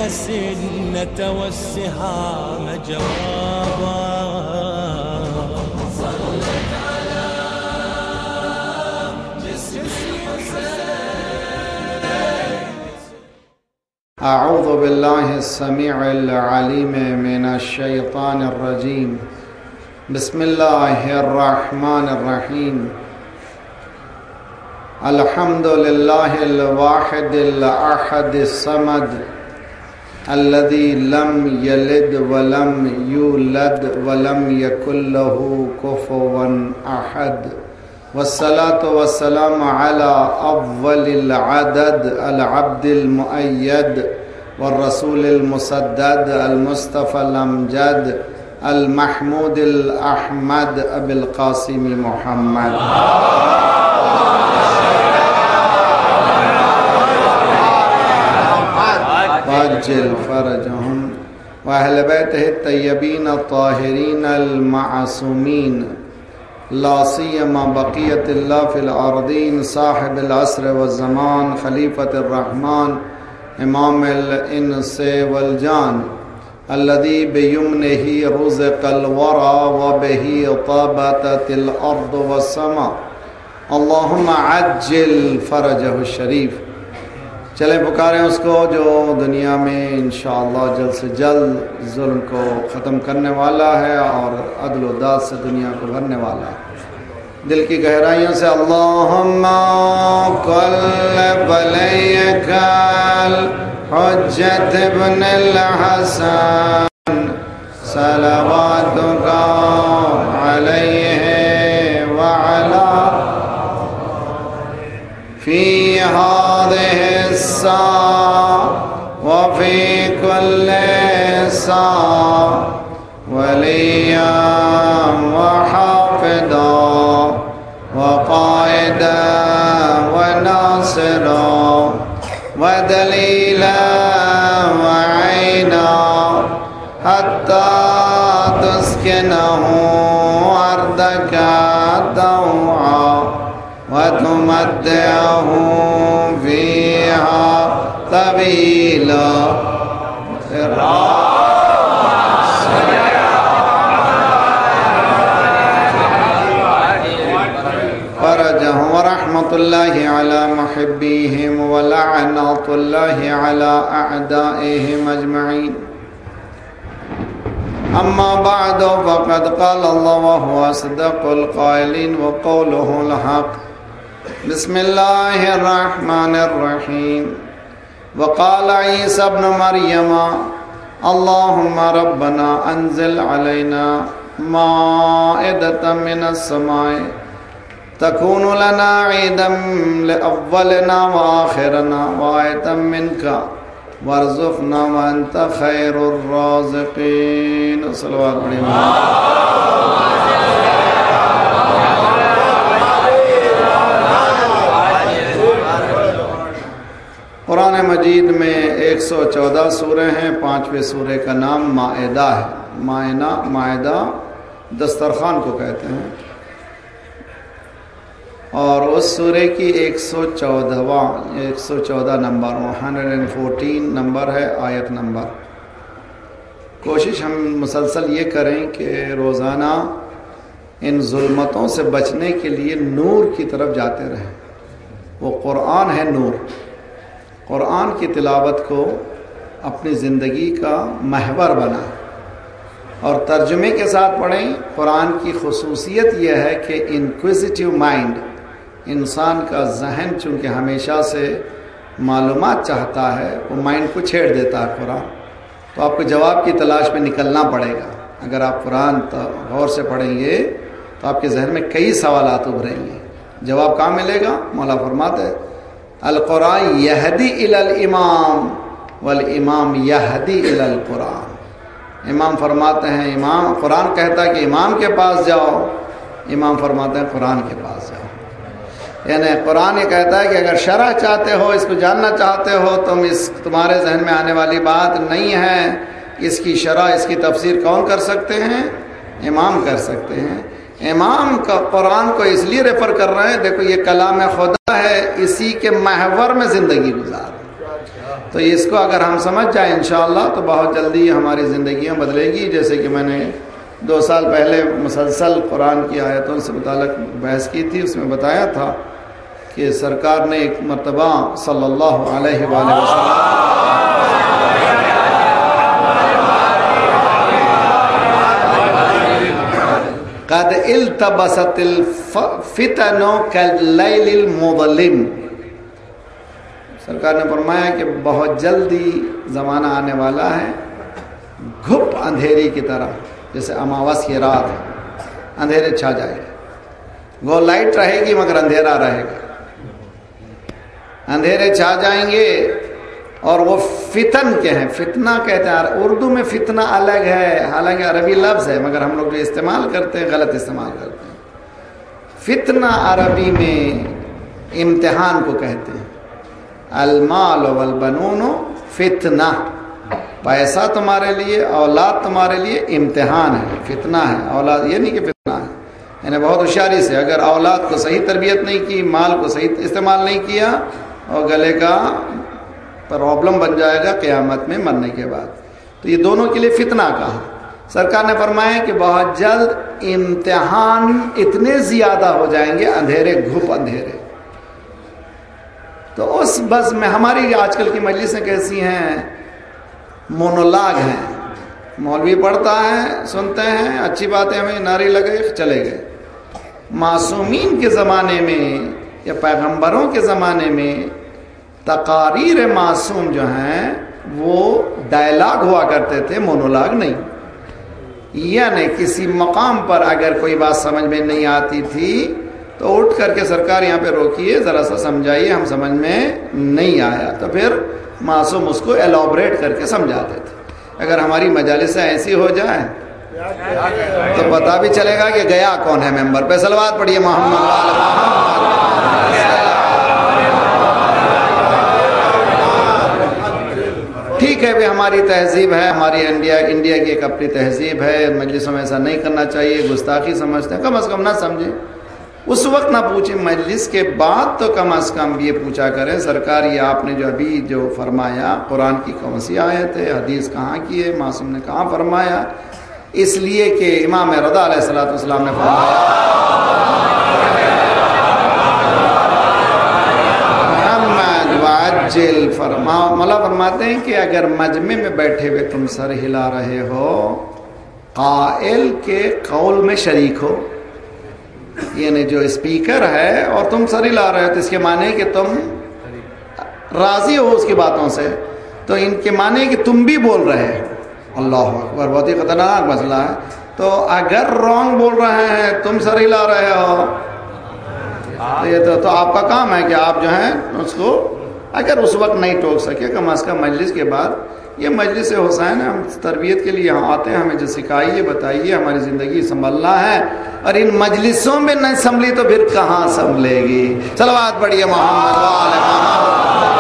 الأسنة والسهام جوابا. صلت على جسم الحسين. أعوذ بالله السميع العليم من الشيطان الرجيم. بسم الله الرحمن الرحيم. الحمد لله الواحد الأحد الصمد الذي لم يلد ولم يولد ولم يكن له كفوا أحد، والصلاة والسلام على أفضل العدد العبد المؤيد والرسول المسدد المصطفى الأمجد المحمود الأحمد أبي القاسم محمد. وعجل فرجهم وأهل بيته الطيبين الطاهرين المعصومين، لا سيما بقية الله في الأرضين، صاحب العصر والزمان، خليفة الرحمن، إمام الإنس والجان، الذي بيمنه رزق الورى وبه طابت الأرض والسماء. اللهم عجل فرجه الشریف. چلیں پکاریں اس کو جو دنیا میں انشاءاللہ جلد سے جلد ظلم کو ختم کرنے والا ہے اور عدل و داد سے دنیا کو بھرنے والا ہے. دل کی گہرائیوں سے اللہم کل ولیک الحجۃ ابن الحسن صلواتک علیہ وعلا فی هذه الساعة وفي كل ساعة وليا وحافظا وقائدا وناصرا ودليلا وعينا حتى تسكنه أرضك طوعا وتمتعه فيها طويلا. فرجهم ورحمة الله على محبيهم ولعنة الله على أعدائهم أجمعين. أما بعد فقد قال الله وهو أصدق القائلين وقوله الحق. بسم الله الرحمن الرحيم. وقال عيسى ابن مريم اللهم ربنا أنزل علينا مائدة من السماء تكون لنا عيدا لأولنا وآخرنا وآية منك وارزقنا وأنت خير الرازقين. صلوات عليه. قرآن مجید میں 114 سورے ہیں. 5ویں سورے کا نام مائدہ ہے. مائدہ دسترخوان کو کہتے ہیں، اور اس سورے کی 114 نمبر 114 نمبر ہے آیت نمبر. کوشش ہم مسلسل یہ کریں کہ روزانہ ان ظلمتوں سے بچنے کے لیے نور کی طرف جاتے رہیں. وہ قرآن ہے نور. قرآن کی تلاوت کو اپنی زندگی کا محور بنائیں اور ترجمے کے ساتھ پڑھیں. قرآن کی خصوصیت یہ ہے کہ انکویزیٹیو مائنڈ، انسان کا ذہن چونکہ ہمیشہ سے معلومات چاہتا ہے، وہ مائنڈ کو چھیڑ دیتا ہے قرآن. تو آپ کو جواب کی تلاش میں نکلنا پڑے گا. اگر آپ قرآن غور سے پڑھیں گے تو آپ کے ذہن میں کئی سوالات ابھریں گے. جواب کہاں ملے گا؟ مولا فرماتے ہیں القرآن یہدی الی الامام والامام یہدی الی القرآن. امام فرماتے ہیں، امام قرآن کہتا ہے کہ امام کے پاس جاؤ، امام فرماتے ہیں قرآن کے پاس جاؤ. یعنی قرآن یہ کہتا ہے کہ اگر شرح چاہتے ہو، اس کو جاننا چاہتے ہو، تمہارے ذہن میں آنے والی بات نہیں ہے، اس کی شرح، اس کی تفسیر کون کر سکتے ہیں؟ امام کر سکتے ہیں. امام کا قرآن کو اس لیے ریفر کر رہے ہیں، دیکھو یہ کلام خدا ہے، اسی کے محور میں زندگی گزار. تو اس کو اگر ہم سمجھ جائیں انشاءاللہ تو بہت جلدی ہماری زندگیاں بدلے گی. جیسے کہ میں نے 2 سال پہلے مسلسل قرآن کی آیتوں سے متعلق بحث کی تھی. اس میں بتایا تھا کہ سرکار نے ایک مرتبہ صلی اللہ علیہ وآلہ وسلم قد التبست الفتن كالليل المظلم، سرکار نے فرمایا کہ بہت جلدی زمانہ آنے والا ہے گھپ اندھیری کی طرح، جیسے اماوس کی رات ہے، اندھیرے چھا جائے گا. وہ لائٹ رہے گی مگر اندھیرا رہے گا، اندھیرے چھا جائیں گے. اور وہ فتن کے ہیں، فتنہ کہتے ہیں. اردو میں فتنہ الگ ہے، حالانکہ عربی لفظ ہے، مگر ہم لوگ جو استعمال کرتے ہیں غلط استعمال کرتے ہیں. فتنہ عربی میں امتحان کو کہتے ہیں. المال والبنون فتنہ، پیسہ تمہارے لیے، اولاد تمہارے لیے امتحان ہے، فتنہ ہے. اولاد یہ نہیں کہ فتنہ ہے، یعنی بہت ہوشیاری سے اگر اولاد کو صحیح تربیت نہیں کی، مال کو صحیح استعمال نہیں کیا، اور گلے کا پرابلم بن جائے گا قیامت میں مرنے کے بعد. تو یہ دونوں کے لیے فتنہ کہا. سرکار نے فرمایا کہ بہت جلد امتحان اتنے زیادہ ہو جائیں گے، اندھیرے گھپ اندھیرے. تو اس بس میں ہماری آج کل کی مجلسیں کیسی ہیں؟ مونولاگ ہیں. مولوی پڑھتا ہے، سنتے ہیں، اچھی باتیں ہمیں نعرے لگے چلے گئے. معصومین کے زمانے میں یا پیغمبروں کے زمانے میں تقاریر معصوم جو ہیں وہ ڈائلاگ ہوا کرتے تھے، مونولاگ نہیں. یعنی کسی مقام پر اگر کوئی بات سمجھ میں نہیں آتی تھی تو اٹھ کر کے سرکار یہاں پہ روکیے، ذرا سا سمجھائیے، ہم سمجھ میں نہیں آیا، تو پھر معصوم اس کو ایلابریٹ کر کے سمجھاتے تھے. اگر ہماری مجالسیں ایسی ہو جائیں تو پتہ بھی چلے گا کہ گیا کون ہے ممبر پہ. صلوات پڑھیے محمد وآل محمد. ٹھیک ہے بھی ہماری تہذیب ہے، ہماری انڈیا کی ایک اپنی تہذیب ہے، مجلسوں میں ایسا نہیں کرنا چاہیے، گستاخی سمجھتے ہیں، کم از کم نہ سمجھیں. اس وقت نہ پوچھیں، مجلس کے بعد تو کم از کم یہ پوچھا کریں سرکار یہ آپ نے جو ابھی جو فرمایا قرآن کی کون سی آیت ہے، حدیث کہاں کی ہے، معصوم نے کہاں فرمایا. اس لیے کہ امام رضا علیہ السلام نے فرمایا مولا فرماتے ہیں کہ اگر مجمع میں بیٹھے ہوئے تم سر ہلا رہے ہو، قائل کے قول میں شریک ہو، یعنی جو اسپیکر ہے اور تم سر ہلا رہے ہو، تو اس کے معنی کہ تم راضی ہو اس کی باتوں سے، تو ان کے معنی کہ تم بھی بول رہے ہو. اللہ اکبر، بہت ہی خطرناک مسئلہ ہے. تو اگر رانگ بول رہے ہیں، تم سر ہلا رہے ہو، تو یہ تو آپ کا کام ہے کہ آپ جو ہیں اس کو اگر اس وقت نہیں ٹوک سکے، کم از کم مجلس کے بعد. یہ مجلس حسین ہے، ہم تربیت کے لیے یہاں آتے ہیں، ہمیں جو سکھائیے بتائیے، ہماری زندگی سنبھلنا ہے. اور ان مجلسوں میں نہیں سنبھلی تو پھر کہاں سنبھلے گی؟ صلوات پڑھیے محمد وآل محمد.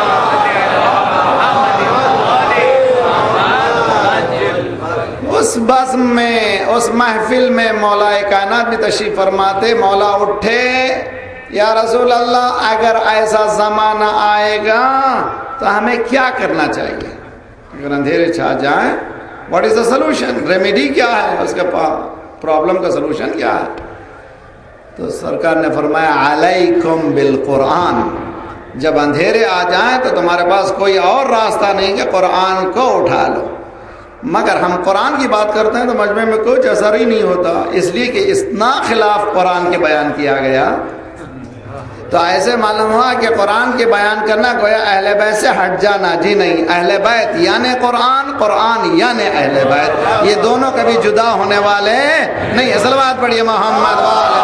اس بزم میں، اس محفل میں مولا کائنات بھی تشریف فرماتے. مولا اٹھے، یا رسول اللہ اگر ایسا زمانہ آئے گا تو ہمیں کیا کرنا چاہیے؟ اگر اندھیرے چھا جائیں، what is the solution? Remedy کیا ہے؟ اس کا پرابلم کا سلوشن کیا ہے؟ تو سرکار نے فرمایا علیکم بالقرآن. جب اندھیرے آ جائیں تو تمہارے پاس کوئی اور راستہ نہیں کہ قرآن کو اٹھا لو. مگر ہم قرآن کی بات کرتے ہیں تو مجمع میں کچھ اثر ہی نہیں ہوتا، اس لیے کہ اتنا خلاف قرآن کے بیان کیا گیا. تو ایسے معلوم ہوا کہ قرآن کے بیان کرنا گویا اہل بیت سے ہٹ جانا. جی نہیں، اہل بیت یعنی قرآن، قرآن یعنی اہل بیت، یہ دونوں کبھی جدا ہونے والے نہیں. صلوات پڑھیے محمد وآل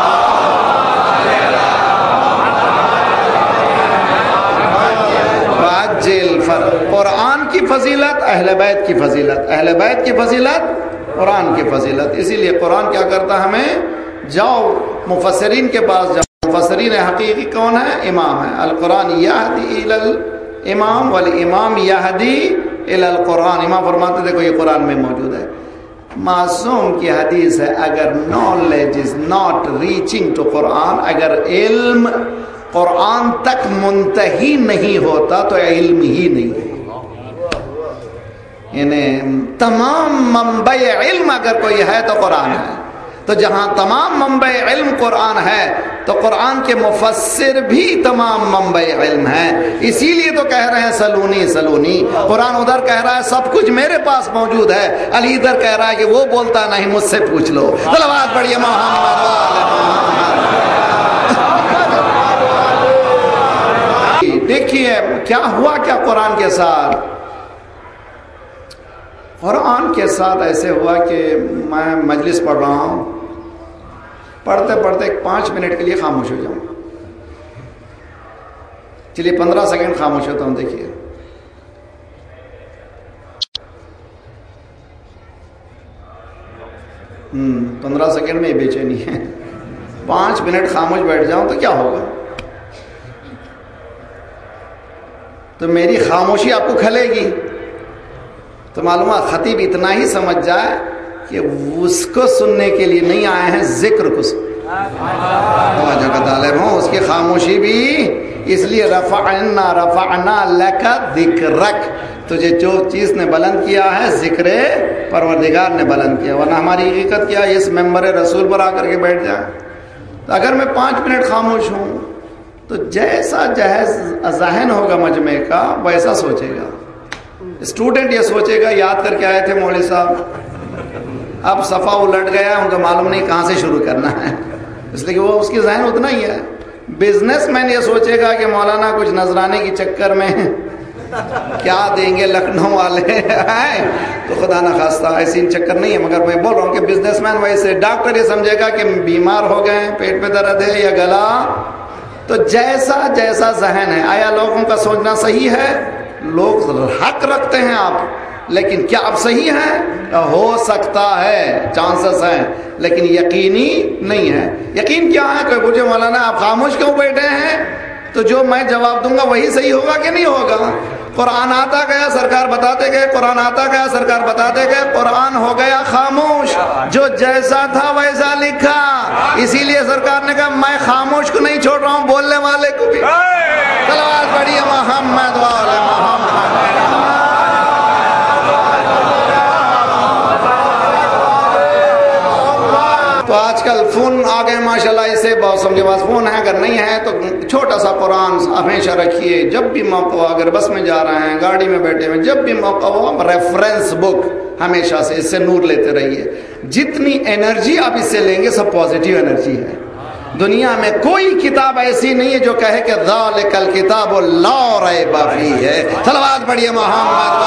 قرآن کی فضیلت، اہل بیت کی فضیلت، اہل بیت کی فضیلت، قرآن کی فضیلت. اسی لیے قرآن کیا کرتا ہمیں، جاؤ مفسرین کے پاس جاؤ. مفسرین حقیقی کون ہے؟ امام ہے. القرآن یہدی الی الامام والامام یہدی الی القرآن. امام فرماتے دیکھو یہ قرآن میں موجود ہے. معصوم کی حدیث ہے اگر knowledge is not reaching to قرآن، اگر علم قرآن تک منتہی نہیں ہوتا تو علم ہی نہیں ہے. یعنی تمام منبع علم اگر کوئی ہے تو قرآن ہے. تو جہاں تمام منبع علم قرآن ہے تو قرآن کے مفسر بھی تمام منبع علم ہیں. اسی لیے تو کہہ رہے ہیں سلونی سلونی. قرآن ادھر کہہ رہا ہے سب کچھ میرے پاس موجود ہے، علی ادھر کہہ رہا ہے کہ وہ بولتا نہیں، مجھ سے پوچھ لو. صلوات پڑھیے محمد دیکھیے کیا ہوا کیا قرآن کے ساتھ. قرآن کے ساتھ ایسے ہوا کہ میں مجلس پڑھ رہا ہوں، پڑھتے پڑھتے 5 منٹ کے لیے خاموش ہو جاؤں. چلیے 15 سیکنڈ خاموش ہوتا ہوں. دیکھیے 15 سیکنڈ میں بے چینی ہے. 5 منٹ خاموش بیٹھ جاؤں تو کیا ہوگا؟ تو میری خاموشی آپ کو کھلے گی. تو معلوم ہے خطیب اتنا ہی سمجھ جائے کہ اس کو سننے کے لیے نہیں آئے ہیں، ذکر کو توجہ کا طالب ہوں. اس کی خاموشی بھی اس لیے رفعنا لک ذکرک، تجھے جو چیز نے بلند کیا ہے ذکر پروردگار نے بلند کیا. ورنہ ہماری حقیقت کیا ہے؟ اس ممبر رسول پر آ کر کے بیٹھ جائے. تو اگر میں 5 منٹ خاموش ہوں تو جیسا جہیز ذہن ہوگا مجمع کا ویسا سوچے گا. اسٹوڈنٹ یہ سوچے گا یاد کر کے آئے تھے مولوی صاحب، اب صفحہ الٹ گیا، ان کو معلوم نہیں کہاں سے شروع کرنا ہے، اس لیے کہ وہ اس کی ذہن اتنا ہی ہے. بزنس مین یہ سوچے گا کہ مولانا کچھ نذرانے کی چکر میں کیا دیں گے لکھنؤ والے تو خدا نہ خواستہ ایسی چکر نہیں ہے. مگر میں بول رہا ہوں کہ بزنس مین ویسے. ڈاکٹر یہ سمجھے گا کہ بیمار ہو گئے، پیٹ میں درد ہے یا گلا. تو جیسا جیسا ذہن ہے. آیا لوگوں کا سوچنا صحیح ہے؟ لوگ حق رکھتے ہیں آپ، لیکن کیا آپ صحیح ہیں؟ ہو سکتا ہے، چانسز ہیں، لیکن یقینی نہیں ہے. یقین کیا ہے؟ کوئی پوچھے مولانا آپ خاموش کیوں بیٹھے ہیں؟ تو جو میں جواب دوں گا وہی صحیح ہوگا کہ نہیں ہوگا؟ قرآن آتا گیا سرکار بتاتے گئے، قرآن آتا گیا سرکار بتاتے گئے، قرآن ہو گیا خاموش. جو جیسا تھا ویسا لکھا. اسی لیے سرکار نے کہا میں خاموش کو نہیں چھوڑ رہا ہوں، بولنے والے کو بھی. صلوات پڑھیے محمد وعلی محمد. تو آج کل فون آ گئے ماشاءاللہ، اسے بہت سب کے پاس فون ہے. اگر نہیں ہے تو چھوٹا سا قرآن ہمیشہ رکھیے. جب بھی موقع ہو، اگر بس میں جا رہے ہیں، گاڑی میں بیٹھے ہوئے، جب بھی موقع ہو ریفرنس بک ہمیشہ سے اس سے نور لیتے رہیے. جتنی انرجی آپ اس سے لیں گے سب پازیٹیو انرجی ہے. دنیا میں کوئی کتاب ایسی نہیں ہے جو کہے کہ ذالک الکتاب لا ریب فیہ ہے. صلوات پڑھیے محمد.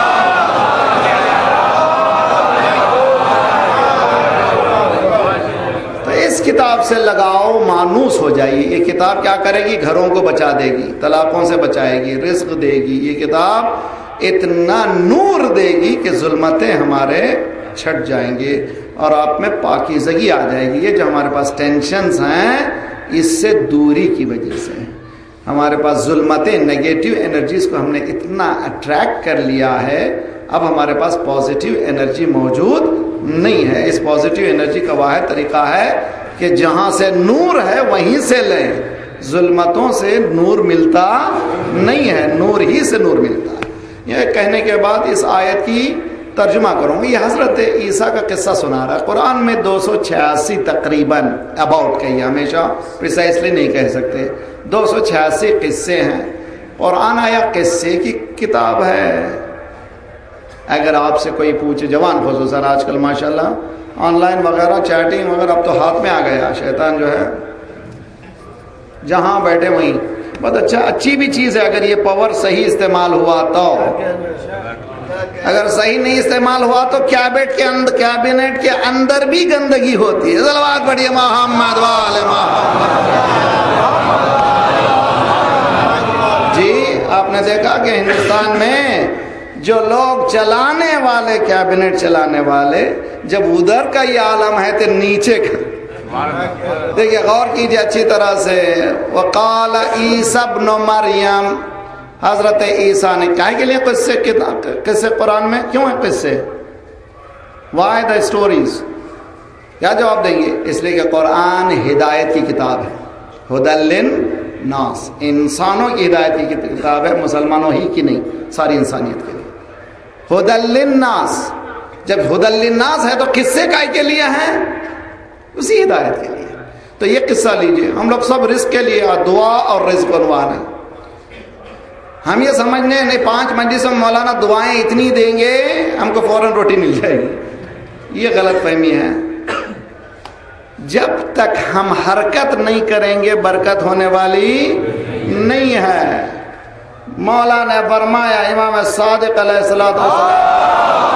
تو اس کتاب سے لگاؤ، مانوس ہو جائیے. یہ کتاب کیا کرے گی؟ گھروں کو بچا دے گی، طلاقوں سے بچائے گی، رزق دے گی. یہ کتاب اتنا نور دے گی کہ ظلمتیں ہمارے چھٹ جائیں گے اور آپ میں پاکیزگی آ جائے گی. یہ جو ہمارے پاس ٹینشنز ہیں اس سے دوری کی وجہ سے ہمارے پاس ظلمتیں، نیگیٹو انرجیز کو ہم نے اتنا اٹریکٹ کر لیا ہے. اب ہمارے پاس پازیٹیو انرجی موجود نہیں ہے. اس پازیٹیو انرجی کا واحد طریقہ ہے کہ جہاں سے نور ہے وہیں سے لیں. ظلمتوں سے نور ملتا نہیں ہے، نور ہی سے نور ملتا ہے. یہ کہنے کے بعد اس آیت کی ترجمہ کروں گی. یہ حضرت عیسیٰ کا قصہ سنا رہا ہے. قرآن میں 286 تقریباً اباؤٹ کہیے، ہمیشہ پریسائسلی نہیں کہہ سکتے. 286 قصے ہیں. قرآن آیا قصے کی کتاب ہے. اگر آپ سے کوئی پوچھے، جوان خصوصاً آج کل ماشاءاللہ آن لائن وغیرہ چیٹنگ وغیرہ اب تو ہاتھ میں آ گیا. شیطان جو ہے جہاں بیٹھے وہیں. بہت اچھی بھی چیز ہے اگر یہ پاور صحیح استعمال ہوا تو. اگر صحیح نہیں استعمال ہوا تو کیبنٹ کے اندر بھی گندگی ہوتی ہے. صلوات پڑھیے محمد وعلی محمد. جی آپ نے دیکھا کہ ہندوستان میں جو لوگ چلانے والے، کیبنٹ چلانے والے، جب ادھر کا یہ عالم ہے تو نیچے کا دیکھیے، غور کیجیے اچھی طرح سے. وقال عیسی ابن مریم، حضرت عیسیٰ نے کہے کے لیے قصے قرآن میں کیوں ہیں قصے؟ Why the stories? کیا جواب دیں گے؟ اس لیے کہ قرآن ہدایت کی کتاب ہے. ہدی للناس، انسانوں کی ہدایت کی کتاب ہے، مسلمانوں ہی کی نہیں، ساری انسانیت کے لیے. ہدی للناس، جب ہدی للناس ہے تو قصے کائے کے لیے ہیں؟ اسی ہدایت کے لیے. تو یہ قصہ لیجئے، ہم لوگ سب رزق کے لیے دعا اور رزق عنوان ہے. ہم یہ سمجھنے نہیں 5 مجلسوں میں مولانا دعائیں اتنی دیں گے ہم کو فوراً روٹی مل جائے گی، یہ غلط فہمی ہے. جب تک ہم حرکت نہیں کریں گے برکت ہونے والی نہیں ہے. مولانا نے فرمایا، امام صادق علیہ الصلوۃ والسلام،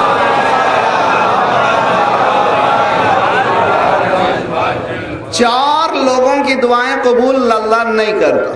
4 لوگوں کی دعائیں قبول اللہ نہیں کرتا.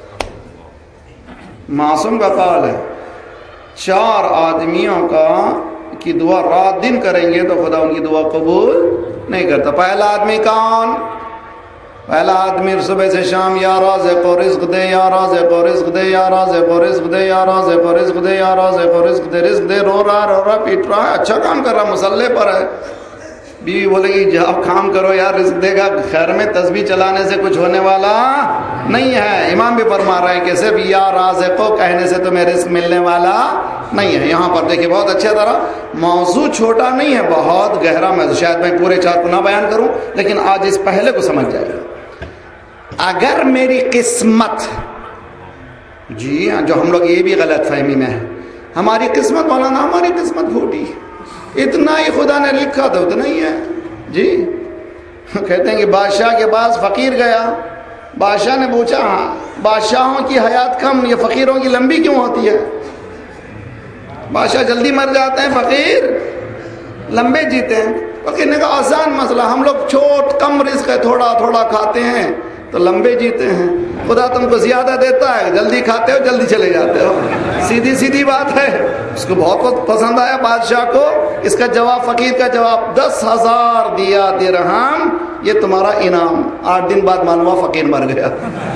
معصوم کا قول ہے 4 آدمیوں کی دعا رات دن کریں گے تو خدا ان کی دعا قبول نہیں کرتا. پہلا آدمی کون؟ پہلا آدمی صبح سے شام یا رازق و رزق دے، یا رازق و رزق دے، یا رازق و رزق دے، یا رازق و رزق دے، یا رازق و رزق دے، رزق دے، رو رہا پیٹ رہا ہے، اچھا کام کر رہا، مصلے پر ہے. بیوی بولے گی جاؤ کام کرو یار، رزق دے گا. خیر میں تسبیح چلانے سے کچھ ہونے والا نہیں ہے. امام بھی فرما رہے ہیں کہ صرف یا رازقو کہنے سے تمہیں رزق ملنے والا نہیں ہے. یہاں پر دیکھیں بہت اچھا طرح موضوع چھوٹا نہیں ہے، بہت گہرا. میں شاید میں پورے 4 کو نہ بیان کروں، لیکن آج اس پہلے کو سمجھ جائے. اگر میری قسمت، جی ہاں، جو ہم لوگ یہ بھی غلط فہمی میں ہے، ہماری قسمت مولانا ہماری قسمت پھوٹی، اتنا ہی خدا نے لکھا تھا اتنا ہی ہے. جی کہتے ہیں کہ بادشاہ کے پاس فقیر گیا، بادشاہ نے پوچھا ہاں بادشاہوں کی حیات کم، یہ فقیروں کی لمبی کیوں ہوتی ہے؟ بادشاہ جلدی مر جاتے ہیں، فقیر لمبے جیتے ہیں. فقیر نے کہا آسان مسئلہ، ہم لوگ کم رزق ہے، تھوڑا تھوڑا کھاتے ہیں تو لمبے جیتے ہیں. خدا تم کو زیادہ دیتا ہے، جلدی کھاتے ہو جلدی چلے جاتے ہو. سیدھی بات ہے. اس کو بہت پسند آیا بادشاہ کو. اس کا جواب، فقیر کا جواب، 10,000 دیا درہم، یہ تمہارا انعام. 8 دن بعد معلوم ہوا فقیر مر گیا.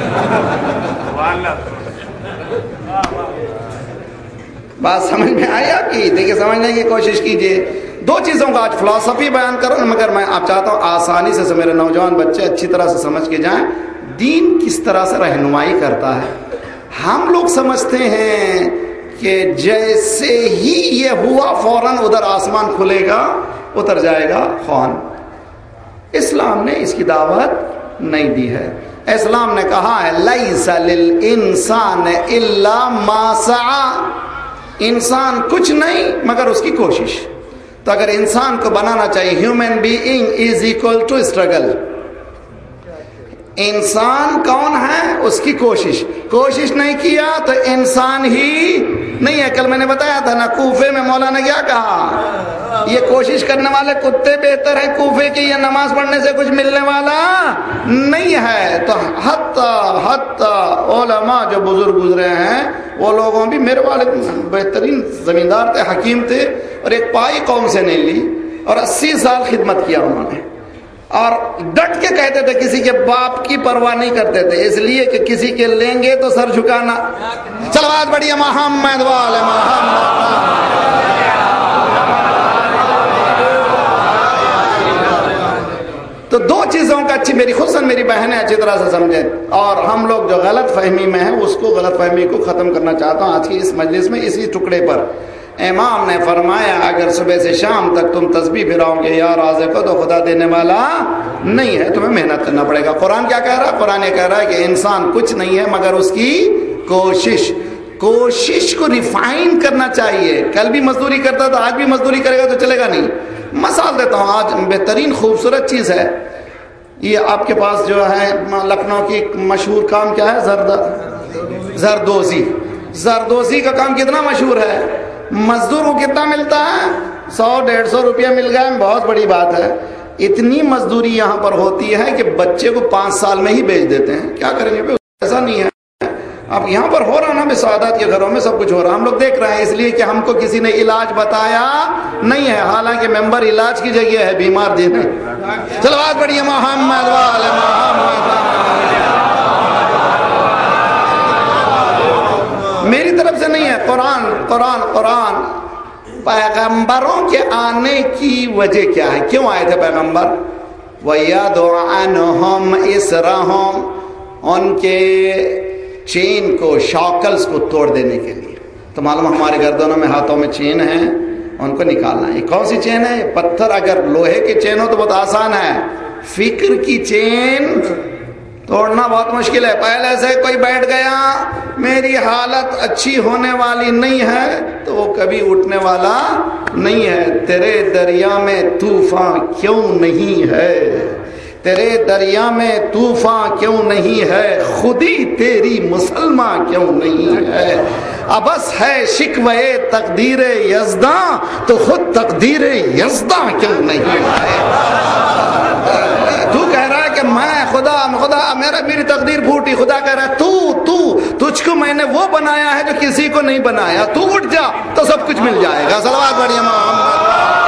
بات سمجھ میں آئی آپ کی؟ دیکھیے سمجھنے کی کوشش کیجئے. 2 چیزوں کا آج فلسفی بیان کروں، مگر میں آپ چاہتا ہوں آسانی سے میرے نوجوان بچے اچھی طرح سے سمجھ کے جائیں دین کس طرح سے رہنمائی کرتا ہے. ہم لوگ سمجھتے ہیں کہ جیسے ہی یہ ہوا فوراً ادھر آسمان کھلے گا اتر جائے گا خوان. اسلام نے اس کی دعوت نہیں دی ہے. اسلام نے کہا ہے لیس للانسان الا ما سعی، انسان کچھ نہیں مگر اس کی کوشش. تو اگر انسان کو بنانا چاہیے، human being is equal to struggle. انسان کون ہے؟ اس کی کوشش نہیں کیا تو انسان ہی نہیں ہے. کل میں نے بتایا تھا نا، کوفے میں مولانا نے کیا کہا، یہ کوشش کرنے والے کتے بہتر ہیں کوفے کی، یہ نماز پڑھنے سے کچھ ملنے والا نہیں ہے. تو حتی علماء جو بزرگ گزرے ہیں وہ لوگوں بھی، میرے والد بہترین زمیندار تھے، حکیم تھے، اور ایک پائی قوم سے نہیں لی، اور 80 سال خدمت کیا انہوں نے، اور ڈٹ کے کہتے تھے، کسی کے باپ کی پرواہ نہیں کرتے تھے، اس لیے کہ کسی کے لیں گے تو سر جھکانا. چلو بات بڑی محمد والے محمد. تو 2 چیزوں کا میری خصوصاً میری بہنیں اچھی طرح سے سمجھیں، اور ہم لوگ جو غلط فہمی میں ہیں اس کو، غلط فہمی کو ختم کرنا چاہتا ہوں آج کی اس مجلس میں. اسی ٹکڑے پر امام نے فرمایا اگر صبح سے شام تک تم تسبیح پھراؤ گے یا رازق کو، تو خدا دینے والا نہیں ہے، تمہیں محنت کرنا پڑے گا. قرآن کیا کہہ رہا ہے؟ قرآن یہ کہہ رہا ہے کہ انسان کچھ نہیں ہے مگر اس کی کوشش کو ریفائن کرنا چاہیے. کل بھی مزدوری کرتا تھا، آج بھی مزدوری کرے گا تو چلے گا نہیں. مثال دیتا ہوں، آج بہترین خوبصورت چیز ہے یہ آپ کے پاس جو ہے لکھنؤ کی مشہور کام کیا ہے؟ زردوزی کا کام کتنا مشہور ہے. مزدور کو کتنا ملتا ہے؟ 100-150 روپیہ مل گیا، بہت بڑی بات ہے. اتنی مزدوری یہاں پر ہوتی ہے کہ بچے کو 5 سال میں ہی بیچ دیتے ہیں. کیا کریں گے؟ ایسا نہیں ہے. اب یہاں پر ہو رہا نا، سعادت کے گھروں میں سب کچھ ہو رہا، ہم لوگ دیکھ رہے ہیں، اس لیے کہ ہم کو کسی نے علاج بتایا نہیں ہے، حالانکہ ممبر علاج کی جگہ ہے، بیمار دینے. چلو بات بڑی ہے محمد والے محمد. میری طرف سے نہیں ہے، قرآن. پیغمبروں کے آنے کی وجہ کیا ہے؟ کیوں آئے تھے پیغمبر؟ وَيَدُعْ عَنْهُمْ إِسْرَهُمْ، ان کے چین کو، شاکلز کو توڑ دینے کے لیے. تو معلوم ہمارے گردنوں میں ہاتھوں میں چین ہے، ان کو نکالنا ہے۔ یہ کون سی چین ہے؟ پتھر اگر لوہے کی چین ہو تو بہت آسان ہے، فکر کی چین توڑنا بہت مشکل ہے۔ پہلے سے کوئی بیٹھ گیا میری حالت اچھی ہونے والی نہیں ہے تو وہ کبھی اٹھنے والا نہیں ہے۔ تیرے دریا میں طوفان کیوں نہیں ہے، تیرے دریا میں طوفان کیوں نہیں ہے، خودی تیری مسلمان کیوں نہیں ہے۔ ابس ہے شکوے تقدیر یزداں تو خود تقدیر یزداں کیوں نہیں ہے۔ تو کہہ رہا ہے کہ میں خدا میری تقدیر پھوٹی، خدا کہہ رہا ہے تجھ کو میں نے وہ بنایا ہے جو کسی کو نہیں بنایا، تو اٹھ جا تو سب کچھ مل جائے گا۔ صلوات پڑھیے محمد۔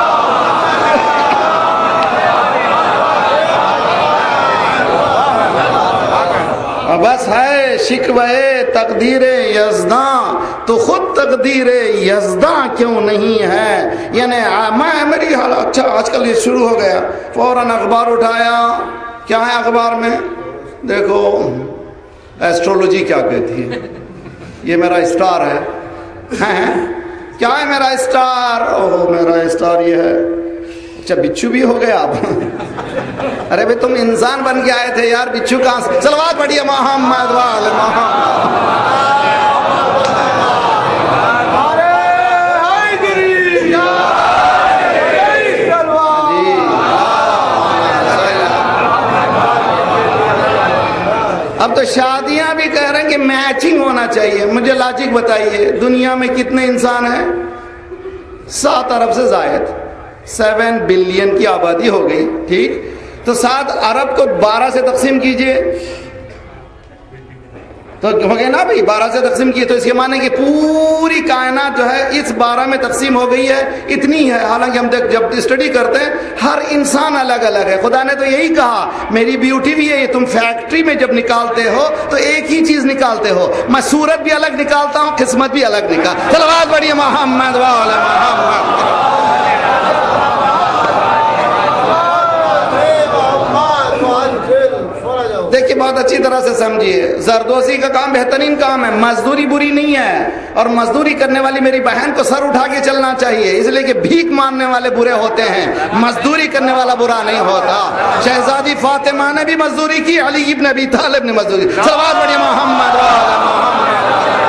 بس ہے شکوے تقدیر یزداں تو خود تقدیر یزداں کیوں نہیں ہے۔ یعنی میں میری حالت اچھا، آج کل یہ شروع ہو گیا، فوراً اخبار اٹھایا، کیا ہے اخبار میں؟ دیکھو ایسٹرولوجی کیا کہتی ہے، یہ میرا اسٹار ہے، کیا ہے میرا اسٹار؟ اوہ میرا اسٹار یہ ہے۔ اچھا بچھو بھی ہو گیا آپ؟ ارے بھائی تم انسان بن کے آئے تھے یار، بچھو کہاں سے؟ صلوات پڑھیے محمد وآل محمد۔ اب تو شادیاں بھی کہہ رہے ہیں کہ میچنگ ہونا چاہیے۔ مجھے لاجک بتائیے، دنیا میں کتنے انسان ہیں؟ 7 ارب سے زائد، 7 بلین کی آبادی ہو گئی، ٹھیک؟ تو 7 ارب کو 12 سے تقسیم کیجئے تو ہو گئے نا بھائی، 12 سے تقسیم کیے تو اس کے معنی کہ پوری کائنات جو ہے اس 12 میں تقسیم ہو گئی ہے، اتنی ہے۔ حالانکہ ہم جب اسٹڈی کرتے ہیں ہر انسان الگ الگ ہے۔ خدا نے تو یہی کہا میری بیوٹی بھی ہے، تم فیکٹری میں جب نکالتے ہو تو ایک ہی چیز نکالتے ہو، میں صورت بھی الگ نکالتا ہوں، قسمت بھی الگ نکال۔ صلوات پڑھیے محمد وعلی محمد۔ دیکھیے بہت اچھی طرح سے سمجھیے، زردوزی کا کام بہترین کام ہے، مزدوری بری نہیں ہے، اور مزدوری کرنے والی میری بہن کو سر اٹھا کے چلنا چاہیے، اس لیے کہ بھیک مانگنے والے برے ہوتے ہیں، مزدوری کرنے والا برا نہیں ہوتا۔ شہزادی فاطمہ نے بھی مزدوری کی، علی ابن ابی طالب نے مزدوری کی۔ صلوات پڑھیے محمد وعلی محمد۔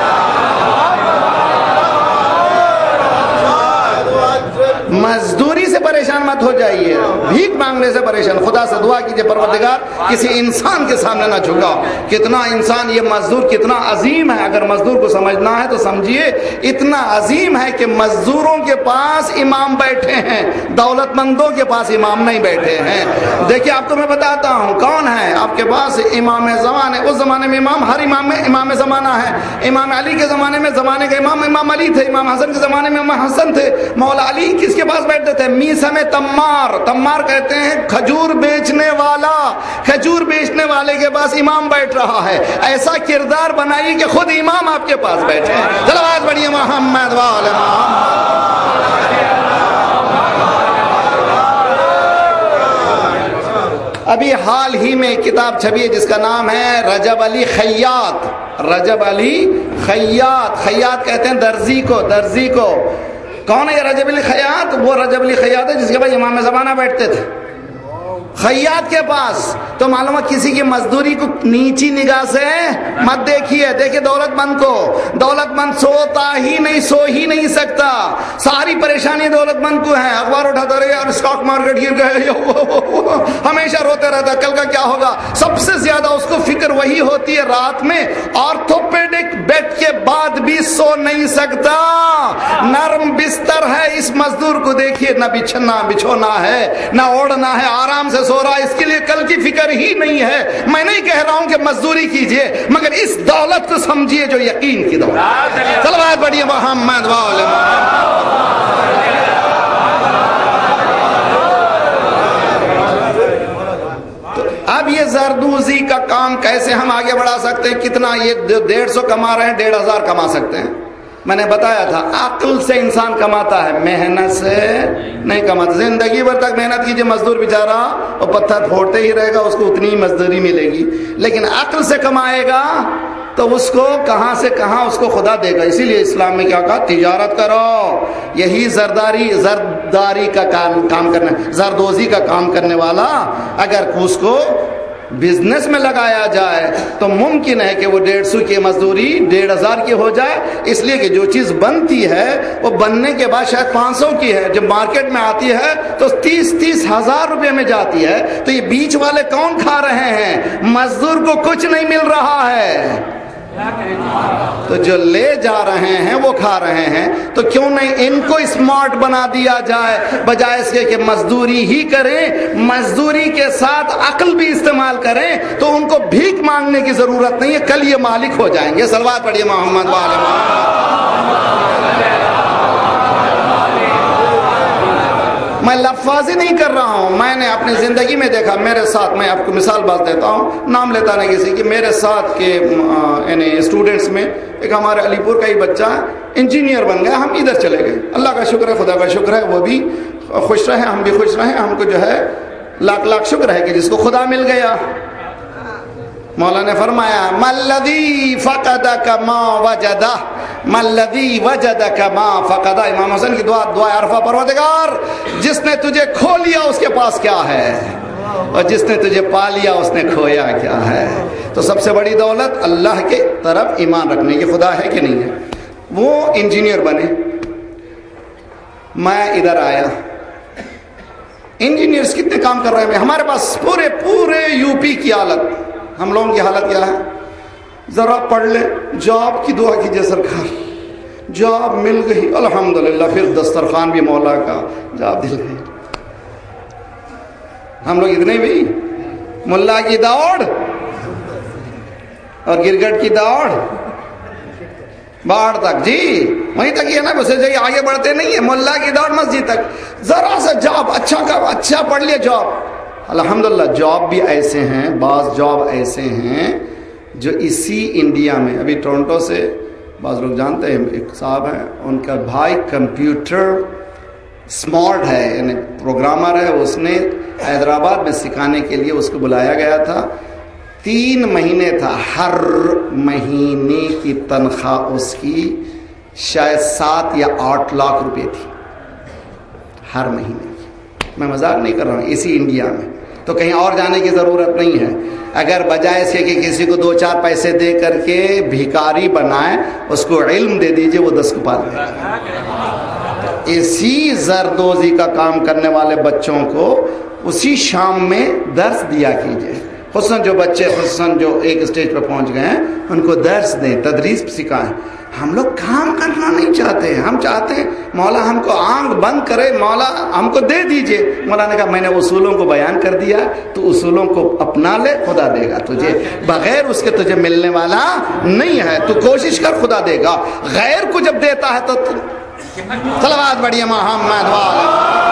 مزدوری سے پریشان مت ہو جائیے، بھیک مانگنے سے پریشان۔ خدا سے دعا کیجئے پروردگار کسی انسان کے سامنے نہ جھکاؤ۔ کتنا انسان، یہ مزدور کتنا عظیم ہے، اگر مزدور کو سمجھنا ہے تو سمجھیے اتنا عظیم ہے کہ مزدوروں کے پاس امام بیٹھے ہیں، دولت مندوں کے پاس امام نہیں بیٹھے ہیں۔ دیکھیے آپ کو میں بتاتا ہوں کون ہے آپ کے پاس امام زمانے۔ اس زمانے میں امام، ہر امام میں امام زمانہ ہے۔ امام علی کے زمانے میں زمانے کا امام علی تھے، امام حسن کے زمانے میں امام حسن تھے۔ مولا علی کس کے پاس بیٹھتے تھے؟ میسم تمار کہتے ہیں کھجور بیچنے والا، کھجور بیچنے والے کے پاس امام بیٹھ رہا ہے۔ ایسا کردار بنائیے کہ خود امام آپ کے پاس بیٹھے۔ صلوات پڑھیے محمد وآل محمد۔ ابھی حال ہی میں کتاب چھپی ہے جس کا نام ہے رجب علی خیاط۔ رجب علی خیاط، خیاط کہتے ہیں درزی کو، درزی کو۔ کون ہے یہ رجب علی خیاط؟ وہ رجب علی خیاط ہے جس کے پاس امام زمانہ بیٹھتے تھے، خیاط کے پاس۔ تو معلوم ہے کسی کی مزدوری کو نیچی نگاہ سے مت دیکھیے۔ دیکھیں دولت مند کو، دولت مند سوتا ہی نہیں، سو ہی نہیں سکتا، ساری پریشانی دولت مند کو ہے۔ اخبار اٹھاتا رہے یار اسٹاک مارکیٹ گر گئے، ہمیشہ روتے رہتا کل کا کیا ہوگا۔ سب سے زیادہ اس کو فکر وہی ہوتی ہے رات میں آرتھوپیڈک بیڈ کے بعد بھی سو نہیں سکتا، نرم بستر ہے۔ اس مزدور کو دیکھیے، نہ بچھنا بچھونا ہے، نہ اوڑھنا ہے، آرام سے سو رہا ہے، اس کے لیے کل کی فکر ہی نہیں ہے۔ میں نہیں کہہ رہا ہوں کہ مزدوری کیجئے، مگر اس دولت کو سمجھیے جو یقین کی دولت۔ صلوات پڑھیے محمد وآل محمد۔ اب یہ زردوزی کا کام کیسے ہم آگے بڑھا سکتے ہیں؟ کتنا یہ 150 کما رہے ہیں، 1500 کما سکتے ہیں۔ میں نے بتایا تھا عقل سے انسان کماتا ہے، محنت سے نہیں کماتا۔ زندگی بھر تک محنت کیجئے، مزدور بیچارہ وہ پتھر پھوڑتے ہی رہے گا، اس کو اتنی ہی مزدوری ملے گی۔ لیکن عقل سے کمائے گا تو اس کو کہاں سے کہاں اس کو خدا دے گا. اسی لیے اسلام میں کیا کہا؟ تجارت کرو. یہی زرداری کا کام کرنا، زردوزی کا کام کرنے والا اگر اس کو بزنس میں لگایا جائے تو ممکن ہے کہ وہ 150 کی مزدوری 1500 کی ہو جائے، اس لیے کہ جو چیز بنتی ہے وہ بننے کے بعد شاید 500 کی ہے، جب مارکیٹ میں آتی ہے تو 30 ہزار روپے میں جاتی ہے. تو یہ بیچ والے کون کھا رہے ہیں؟ مزدور کو کچھ نہیں مل رہا ہے، تو جو لے جا رہے ہیں وہ کھا رہے ہیں. تو کیوں نہیں ان کو اسمارٹ بنا دیا جائے، بجائے اس کے کہ مزدوری ہی کریں، مزدوری کے ساتھ عقل بھی استعمال کریں، تو ان کو بھیک مانگنے کی ضرورت نہیں ہے، کل یہ مالک ہو جائیں گے. صلوات پڑھیے محمد وعلی محمد. میں لفاظی نہیں کر رہا ہوں، میں نے اپنی زندگی میں دیکھا. میرے ساتھ، میں آپ کو مثال بات دیتا ہوں، نام لیتا نہیں کسی کی، میرے ساتھ کے یعنی اسٹوڈنٹس میں ایک ہمارے علی پور کا ہی بچہ انجینئر بن گیا. ہم ادھر چلے گئے، اللہ کا شکر ہے، خدا کا شکر ہے، وہ بھی خوش رہے، ہم بھی خوش رہے. ہم کو جو ہے لاکھ شکر ہے کہ جس کو خدا مل گیا. مولا نے فرمایا مَلَّذِي فَقَدَكَ مَا وَجَدَهُ مَلَّذِي وَجَدَكَ مَا فَقَدَهُ. امام حسن کی دعا عرفہ، پروردگار جس نے تجھے کھو لیا اس کے پاس کیا ہے، اور جس نے تجھے پا لیا اس نے کھویا کیا ہے. تو سب سے بڑی دولت اللہ کے طرف ایمان رکھنے کی. خدا ہے کہ نہیں ہے؟ وہ انجینئر بنے، میں ادھر آیا. انجینئرز کتنے کام کر رہے ہیں ہمارے پاس، پورے یو پی کی حالت. ہم لوگوں کی حالت کیا ہے؟ ذرا پڑھ لیں، جاب کی دعا کیجیے سرکار، جاب مل گئی الحمدللہ، پھر دسترخوان بھی مولا کا، جاب دل گئی. ہم لوگ اتنے بھی ملا کی دوڑ اور گرگٹ کی دوڑ باڑ تک، جی وہیں تک ہی ہے نا، بس آگے بڑھتے نہیں ہیں. ملا کی دوڑ مسجد تک، ذرا سا جاب اچھا پڑھ لیا جاب. الحمدللہ جاب بھی ایسے ہیں، بعض جاب ایسے ہیں جو اسی انڈیا میں، ابھی ٹورنٹو سے بعض لوگ جانتے ہیں، ایک صاحب ہیں، ان کا بھائی کمپیوٹر اسمارٹ ہے، یعنی پروگرامر ہے. اس نے حیدرآباد میں سکھانے کے لیے اس کو بلایا گیا تھا. 3 مہینے تھا، ہر مہینے کی تنخواہ اس کی شاید 7 یا 8 لاکھ روپے تھی ہر مہینے کی. میں مذاق نہیں کر رہا ہوں، اسی انڈیا میں. تو کہیں اور جانے کی ضرورت نہیں ہے. اگر بجائے سے کہ کسی کو 2-4 پیسے دے کر کے بھیکاری بنائے، اس کو علم دے دیجئے، وہ 10 کو پا لے گا. اسی زردوزی کا کام کرنے والے بچوں کو اسی شام میں درس دیا کیجئے. خصوصاً جو بچے جو ایک اسٹیج پہ پہنچ گئے ہیں، ان کو درس دیں، تدریس سکھائیں. ہم لوگ کام کرنا نہیں چاہتے، ہم چاہتے ہیں مولا ہم کو آنکھ بند کرے، مولا ہم کو دے دیجئے. مولا نے کہا میں نے اصولوں کو بیان کر دیا، تو اصولوں کو اپنا لے، خدا دے گا تجھے، بغیر اس کے تجھے ملنے والا نہیں ہے. تو کوشش کر، خدا دے گا. غیر کو جب دیتا ہے تو صلوات پڑھیے محمد والا.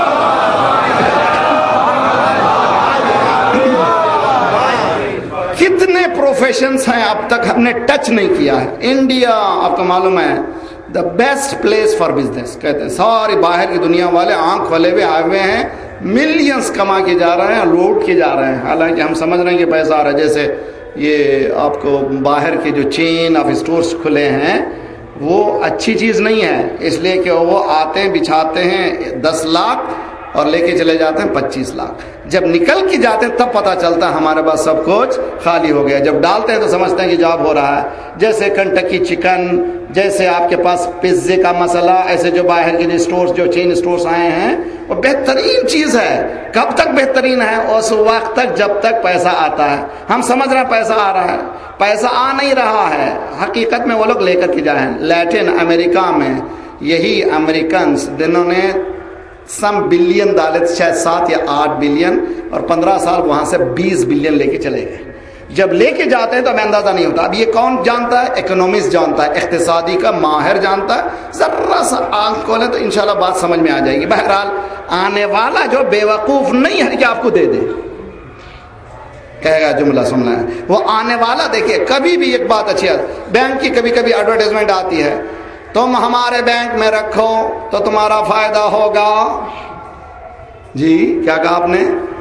کتنے پروفیشنز ہیں اب تک ہم نے ٹچ نہیں کیا ہے. انڈیا آپ کو معلوم ہے the best place for business کہتے ہیں. ساری باہر کی دنیا والے آنکھ کھولے ہوئے آئے ہوئے ہیں، ملینز کما کے جا رہے ہیں، لوٹ کے جا رہے ہیں. حالانکہ ہم سمجھ رہے ہیں کہ پیسہ آ رہا ہے. جیسے یہ آپ کو باہر کے جو چین آف اسٹورز کھلے ہیں وہ اچھی چیز نہیں ہے، اس لیے کہ وہ آتے ہیں، بچھاتے ہیں 10 لاکھ اور لے کے چلے جاتے ہیں 25 لاکھ. جب نکل کے جاتے ہیں تب پتہ چلتا ہے ہمارے پاس سب کچھ خالی ہو گیا. جب ڈالتے ہیں تو سمجھتے ہیں کہ جاب ہو رہا ہے. جیسے کنٹکی چکن، جیسے آپ کے پاس پیزے کا مسئلہ، ایسے جو باہر کے اسٹورز، جو چین اسٹورز آئے ہیں، وہ بہترین چیز ہے. کب تک بہترین ہے؟ اس وقت تک جب تک پیسہ آتا ہے. ہم سمجھ رہے ہیں پیسہ آ رہا ہے، پیسہ آ نہیں رہا ہے. حقیقت میں وہ لوگ لے کر کے جائیں. لیٹن امریکہ میں یہی امریکنز جنہوں نے سم بلین ڈالر، شاید 7 یا 8 بلین، اور 15 سال وہاں سے 20 بلین لے کے چلے گئے. جب لے کے جاتے ہیں تو ہمیں اندازہ نہیں ہوتا. اب یہ کون جانتا ہے؟ اکنومسٹ جانتا ہے، اقتصادی کا ماہر جانتا ہے. ذرا سا آنکھ کھولیں تو انشاءاللہ بات سمجھ میں آ جائے گی. بہرحال آنے والا جو بیوقوف نہیں ہے کہ آپ کو دے دے، کہے گا جملہ سننا ہے، وہ آنے والا. دیکھیے کبھی بھی ایک بات اچھی ہے، بینک کی کبھی کبھی ایڈورٹائزمنٹ آتی ہے، تم ہمارے بینک میں رکھو تو تمہارا فائدہ ہوگا. جی کیا کہا آپ نے؟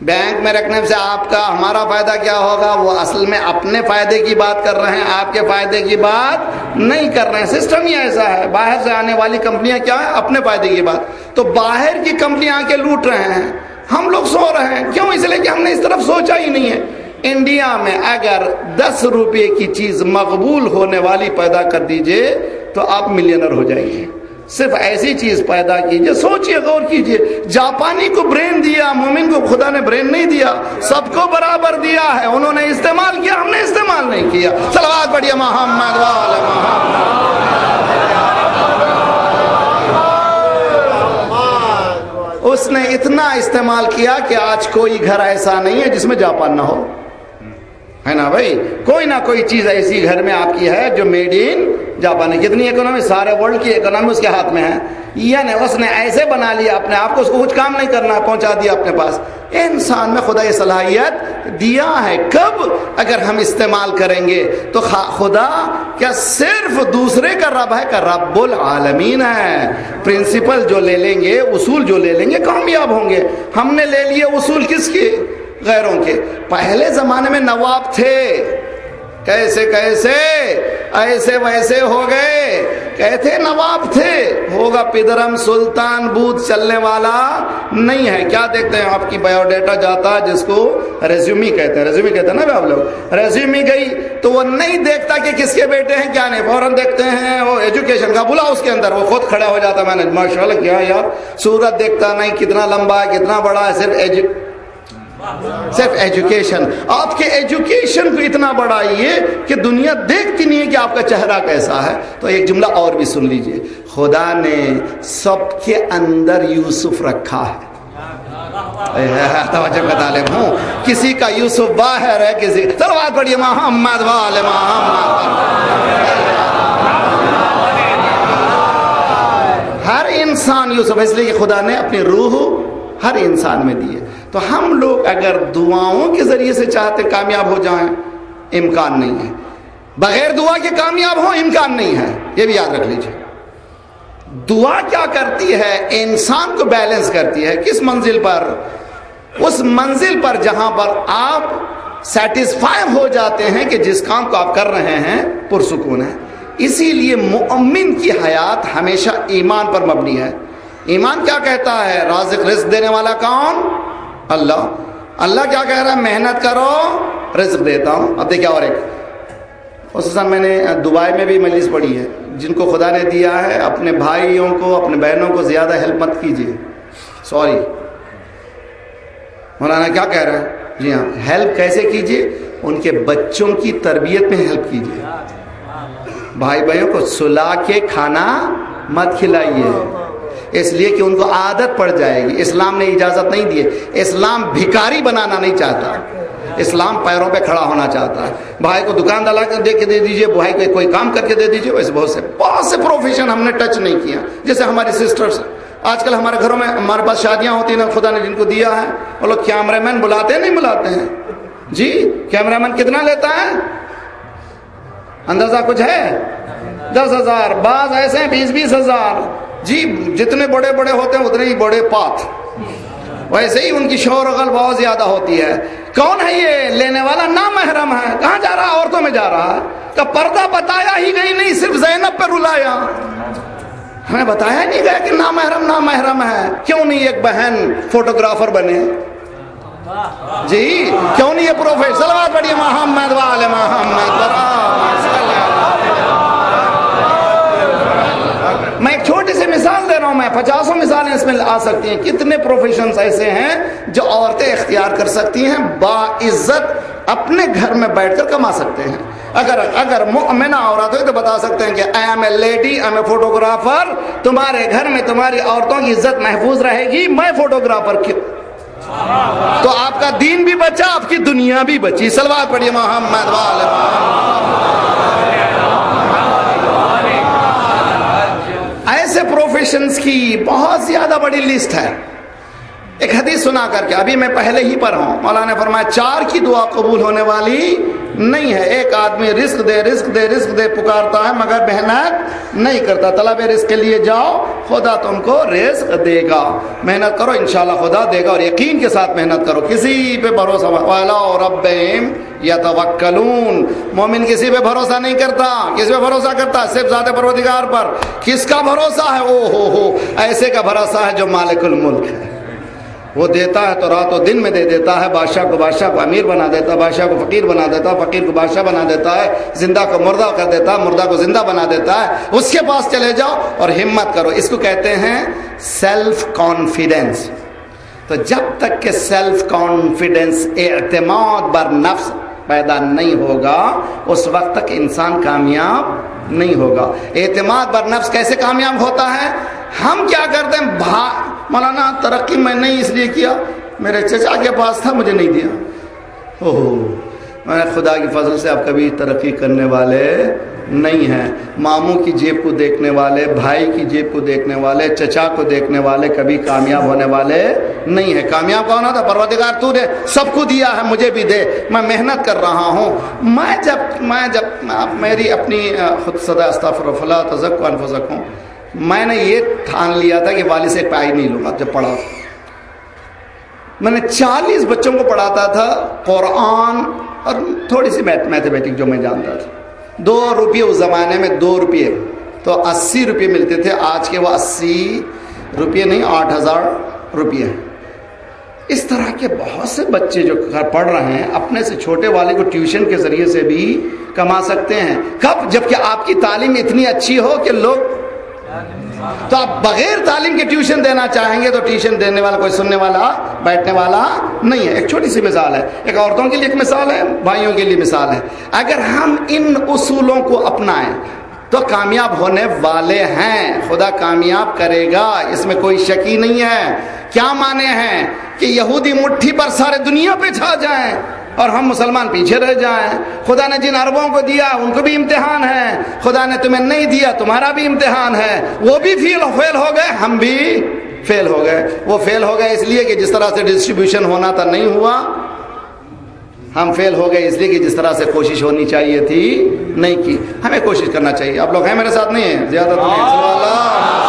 بینک میں رکھنے سے آپ کا ہمارا فائدہ کیا ہوگا؟ وہ اصل میں اپنے فائدے کی بات کر رہے ہیں، آپ کے فائدے کی بات نہیں کر رہے ہیں. سسٹم ہی ایسا ہے. باہر سے آنے والی کمپنیاں کیا ہے؟ اپنے فائدے کی بات. تو باہر کی کمپنیاں آ کے لوٹ رہے ہیں، ہم لوگ سو رہے ہیں. کیوں؟ اس لیے کہ ہم نے اس طرف سوچا ہی نہیں ہے. انڈیا میں اگر 10 روپے کی چیز مقبول ہونے والی پیدا کر دیجئے تو آپ ملینر ہو جائیں گے. صرف ایسی چیز پیدا کیجئے. سوچئے، غور کیجئے. جاپانی کو برین دیا، مومن کو خدا نے برین نہیں دیا، سب کو برابر دیا ہے. انہوں نے استعمال کیا، ہم نے استعمال نہیں کیا. صلوات پڑھیے محمد وعلی محمد. اس نے اتنا استعمال کیا کہ آج کوئی گھر ایسا نہیں ہے جس میں جاپان نہ ہو، ہے نا بھائی؟ کوئی نہ کوئی چیز ایسی گھر میں آپ کی ہے جو میڈ ان جاپان ہے. کتنی اکنامی، سارے ورلڈ کی اکنامی اس کے ہاتھ میں ہے. یعنی اس نے ایسے بنا لیا اپنے آپ کو، اس کو کچھ کام نہیں کرنا، پہنچا دیا اپنے پاس. انسان میں خدا یہ صلاحیت دیا ہے. کب؟ اگر ہم استعمال کریں گے تو خدا کیا صرف دوسرے کا رب ہے؟ کا رب العالمین ہے. پرنسپل جو لے لیں گے، اصول جو لے لیں گے، کامیاب ہوں گے. ہم نے لے لیے اصول کس کے؟ غیروں کے. پہلے زمانے میں نواب تھے، کیسے کیسے ایسے ویسے ہو گئے، کہتے نواب تھے. ہوگا پدرم سلطان بوت چلنے والا نہیں ہے. کیا دیکھتے ہیں؟ آپ کی بایو ڈیٹا جاتا ہے جس کو ریزیومی کہتے ہیں. ریزیومی کہتے ہیں نا آپ لوگ. ریزیومی گئی تو وہ نہیں دیکھتا کہ کس کے بیٹے ہیں کیا نہیں، فوراً دیکھتے ہیں وہ ایجوکیشن کا بلا اس کے اندر، وہ خود کھڑا ہو جاتا. میں نے ماشاءاللہ کیا یار، صورت دیکھتا نہیں، کتنا لمبا ہے کتنا بڑا ہے، صرف ایجوکیشن. آپ کے ایجوکیشن کو اتنا بڑھائیے کہ دنیا دیکھتی نہیں ہے کہ آپ کا چہرہ کیسا ہے. تو ایک جملہ اور بھی سن لیجئے. خدا نے سب کے اندر یوسف رکھا ہے. توجہ کا طالب ہوں. کسی کا یوسف باہر ہے، کسی. صلوات پڑھیے محمد وعلی محمد. ہر انسان یوسف، اس لیے کہ خدا نے اپنی روح ہر انسان میں دی ہے. تو ہم لوگ اگر دعاؤں کے ذریعے سے چاہتے کامیاب ہو جائیں، امکان نہیں ہے. بغیر دعا کے کامیاب ہو امکان نہیں ہے. یہ بھی یاد رکھ لیجیے. دعا کیا کرتی ہے؟ انسان کو بیلنس کرتی ہے. کس منزل پر؟ اس منزل پر جہاں پر آپ سیٹسفائی ہو جاتے ہیں کہ جس کام کو آپ کر رہے ہیں پرسکون ہے. اسی لیے مؤمن کی حیات ہمیشہ ایمان پر مبنی ہے. ایمان کیا کہتا ہے؟ رازق، رزق دینے والا کون؟ اللہ. اللہ کیا کہہ رہا ہے؟ محنت کرو رزق دیتا ہوں. اب دیکھیں اور ایک، خصوصاً میں نے دبئی میں بھی مجلس پڑھی ہے. جن کو خدا نے دیا ہے اپنے بھائیوں کو، اپنے بہنوں کو زیادہ ہیلپ مت کیجیے. سوری، مولانا کیا کہہ رہا ہے؟ جی ہاں، ہیلپ کیسے کیجیے؟ ان کے بچوں کی تربیت میں ہیلپ کیجیے. بھائی بہنوں کو سلا کے کھانا مت کھلائیے، اس لیے کہ ان کو عادت پڑ جائے گی. اسلام نے اجازت نہیں دی ہے. اسلام بھکاری بنانا نہیں چاہتا، اسلام پیروں پہ کھڑا ہونا چاہتا ہے. بھائی کو دکان دلا کر دے کے دے دیجئے، بھائی کو کوئی کام کر کے دے دیجئے. ویسے بہت سے پروفیشن ہم نے ٹچ نہیں کیا. جیسے ہماری سسٹرز، آج کل ہمارے گھروں میں ہمارے پاس شادیاں ہوتی ہیں، خدا نے جن کو دیا ہے وہ لوگ کیمرے مین بلاتے ہیں نہیں بلاتے ہیں؟ جی کیمرہ مین کتنا لیتا ہے؟ اندازہ کچھ ہے؟ 10,000. بعض ایسے ہیں 20,000. جی جتنے بڑے بڑے ہوتے ہیں اتنے ہی بڑے پات. ویسے ہی ان کی شور و غل بہت زیادہ ہوتی ہے. کون ہے یہ لینے والا؟ نامحرم ہے. کہاں جا رہا؟ عورتوں میں جا رہا ہے. کہ پردہ بتایا ہی گئی نہیں، صرف زینب پہ رلایا. ہمیں بتایا نہیں گیا کہ نامحرم نامحرم ہے. کیوں نہیں ایک بہن فوٹوگرافر بنے؟ جی کیوں نہیں یہ پروفیسر؟ صلوات پڑھیے محمد وعلی محمد. میں ایک چھوٹی سی مثال دے رہا ہوں، میں 50 مثالیں اس میں آ سکتی ہیں. کتنے پروفیشنز ایسے ہیں جو عورتیں اختیار کر سکتی ہیں، باعزت اپنے گھر میں بیٹھ کر کما سکتے ہیں. اگر مؤمنہ عورت ہو تو بتا سکتے ہیں کہ I am a lady, I am a photographer. تمہارے گھر میں تمہاری عورتوں کی عزت محفوظ رہے گی. میں فوٹوگرافر کیوں؟ تو آپ کا دین بھی بچا، آپ کی دنیا بھی بچی. صلوات پڑھیے محمد وعلی محمد. ایسے پروفیشنز کی بہت زیادہ بڑی لسٹ ہے. ایک حدیث سنا کر کے ابھی میں پہلے ہی پر ہوں، مولانا نے فرمایا 4 کی دعا قبول ہونے والی نہیں ہے. ایک آدمی رزق دے رزق دے رزق دے پکارتا ہے مگر محنت نہیں کرتا. طلب رزق کے لیے جاؤ, خدا تم کو رزق دے گا. محنت کرو, انشاءاللہ خدا دے گا, اور یقین کے ساتھ محنت کرو, کسی پہ بھروسہ مت. وَعَلَىٰ رَبِّهِمْ يَتَوَكَّلُونَ. مومن کسی پہ بھروسہ نہیں کرتا. کس پہ بھروسہ کرتا؟ صرف ذات پروردگار پر. کس کا بھروسہ ہے؟ او ہو ایسے کا بھروسہ ہے جو مالک الملک ہے. وہ دیتا ہے تو رات و دن میں دے دیتا ہے. بادشاہ کو امیر بنا دیتا ہے, بادشاہ کو فقیر بنا دیتا ہے, فقیر کو بادشاہ بنا دیتا ہے, زندہ کو مردہ کر دیتا ہے, مردہ کو زندہ بنا دیتا ہے. اس کے پاس چلے جاؤ اور ہمت کرو. اس کو کہتے ہیں سیلف کانفیڈنس. تو جب تک کہ سیلف کانفیڈنس, اعتماد بر نفس پیدا نہیں ہوگا, اس وقت تک انسان کامیاب نہیں ہوگا. اعتماد بر نفس کیسے کامیاب ہوتا ہے؟ ہم کیا کرتے ہیں, مولانا ترقی میں نہیں اس لیے کیا, میرے چچا کے پاس تھا مجھے نہیں دیا. میں خدا کی فضل سے آپ کبھی ترقی کرنے والے نہیں ہیں. ماموں کی جیب کو دیکھنے والے, بھائی کی جیب کو دیکھنے والے, چچا کو دیکھنے والے کبھی کامیاب ہونے والے نہیں ہیں. کامیاب کون ہوتا؟ پروردگار تو نے سب کو دیا ہے, مجھے بھی دے, میں محنت کر رہا ہوں. میں جب میری اپنی خود صدا استغفر فلا تزکوا انفسکم, میں نے یہ ٹھان لیا تھا کہ والد سے پائی نہیں لوں گا. جب پڑھا میں نے 40 بچوں کو پڑھاتا تھا قرآن اور تھوڑی سی میتھمیٹک جو میں جانتا تھا. 2 روپے اس زمانے میں, 2 روپے تو 80 روپے ملتے تھے. آج کے وہ 80 روپے نہیں, 8000 روپے. اس طرح کے بہت سے بچے جو پڑھ رہے ہیں, اپنے سے چھوٹے والے کو ٹیوشن کے ذریعے سے بھی کما سکتے ہیں. کب؟ جبکہ آپ کی تعلیم اتنی اچھی ہو کہ لوگ, تو آپ بغیر تعلیم کے ٹیوشن دینا چاہیں گے تو ٹیوشن دینے والا کوئی سننے والا بیٹھنے والا نہیں ہے. ایک چھوٹی سی مثال ہے, ایک عورتوں کے لیے ایک مثال ہے, بھائیوں کے لیے مثال ہے. اگر ہم ان اصولوں کو اپنائیں تو کامیاب ہونے والے ہیں. خدا کامیاب کرے گا, اس میں کوئی شک ہی نہیں ہے. کیا مانے ہیں کہ یہودی مٹھی پر سارے دنیا پہ چھا جائیں اور ہم مسلمان پیچھے رہ جائیں. خدا نے جن عربوں کو دیا ان کو بھی امتحان ہے, خدا نے تمہیں نہیں دیا تمہارا بھی امتحان ہے. وہ بھی فیل ہو گئے, ہم بھی فیل ہو گئے. وہ فیل ہو گئے اس لیے کہ جس طرح سے ڈسٹریبیوشن ہونا تھا نہیں ہوا. ہم فیل ہو گئے اس لیے کہ جس طرح سے کوشش ہونی چاہیے تھی نہیں کی. ہمیں کوشش کرنا چاہیے. آپ لوگ ہیں میرے ساتھ نہیں ہیں؟ زیادہ تو نہیں.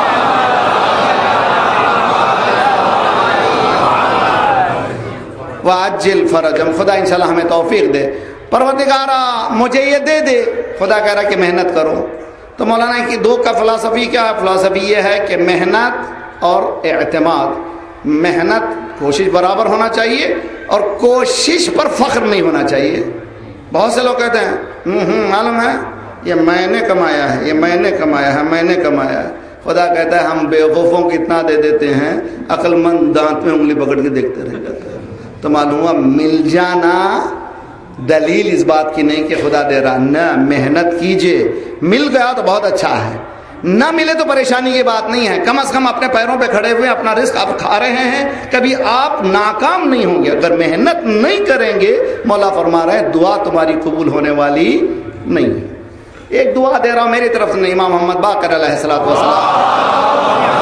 وَعَجِّلْ فَرَجَمْ. خدا انشاءاللہ ہمیں توفیق دے. پروردگارا مجھے یہ دے دے. خدا کہہ رہا کہ محنت کرو. تو مولانا کی 2 کا فلسفی کیا ہے؟ فلسفی یہ ہے کہ محنت اور اعتماد. محنت کوشش برابر ہونا چاہیے اور کوشش پر فخر نہیں ہونا چاہیے. بہت سے لوگ کہتے ہیں معلوم ہے یہ میں نے کمایا ہے, یہ میں نے کمایا ہے, میں نے کمایا ہے. خدا کہتا ہے ہم بیوقوفوں کو اتنا دے دیتے ہیں, عقل مند دانت میں انگلی پکڑ کے دیکھتے رہ جاتے ہیں. تو معلوم ہوا مل جانا دلیل اس بات کی نہیں کہ خدا دے رہا. نہ, محنت کیجئے, مل گیا تو بہت اچھا ہے, نہ ملے تو پریشانی کی بات نہیں ہے. کم از کم اپنے پیروں پہ کھڑے ہوئے اپنا رزق آپ کھا رہے ہیں, کبھی آپ ناکام نہیں ہوں گے. اگر محنت نہیں کریں گے, مولا فرما رہے ہیں دعا تمہاری قبول ہونے والی نہیں. ایک دعا دے رہا ہوں میری طرف سے, امام محمد باقر علیہ الصلوۃ والسلام.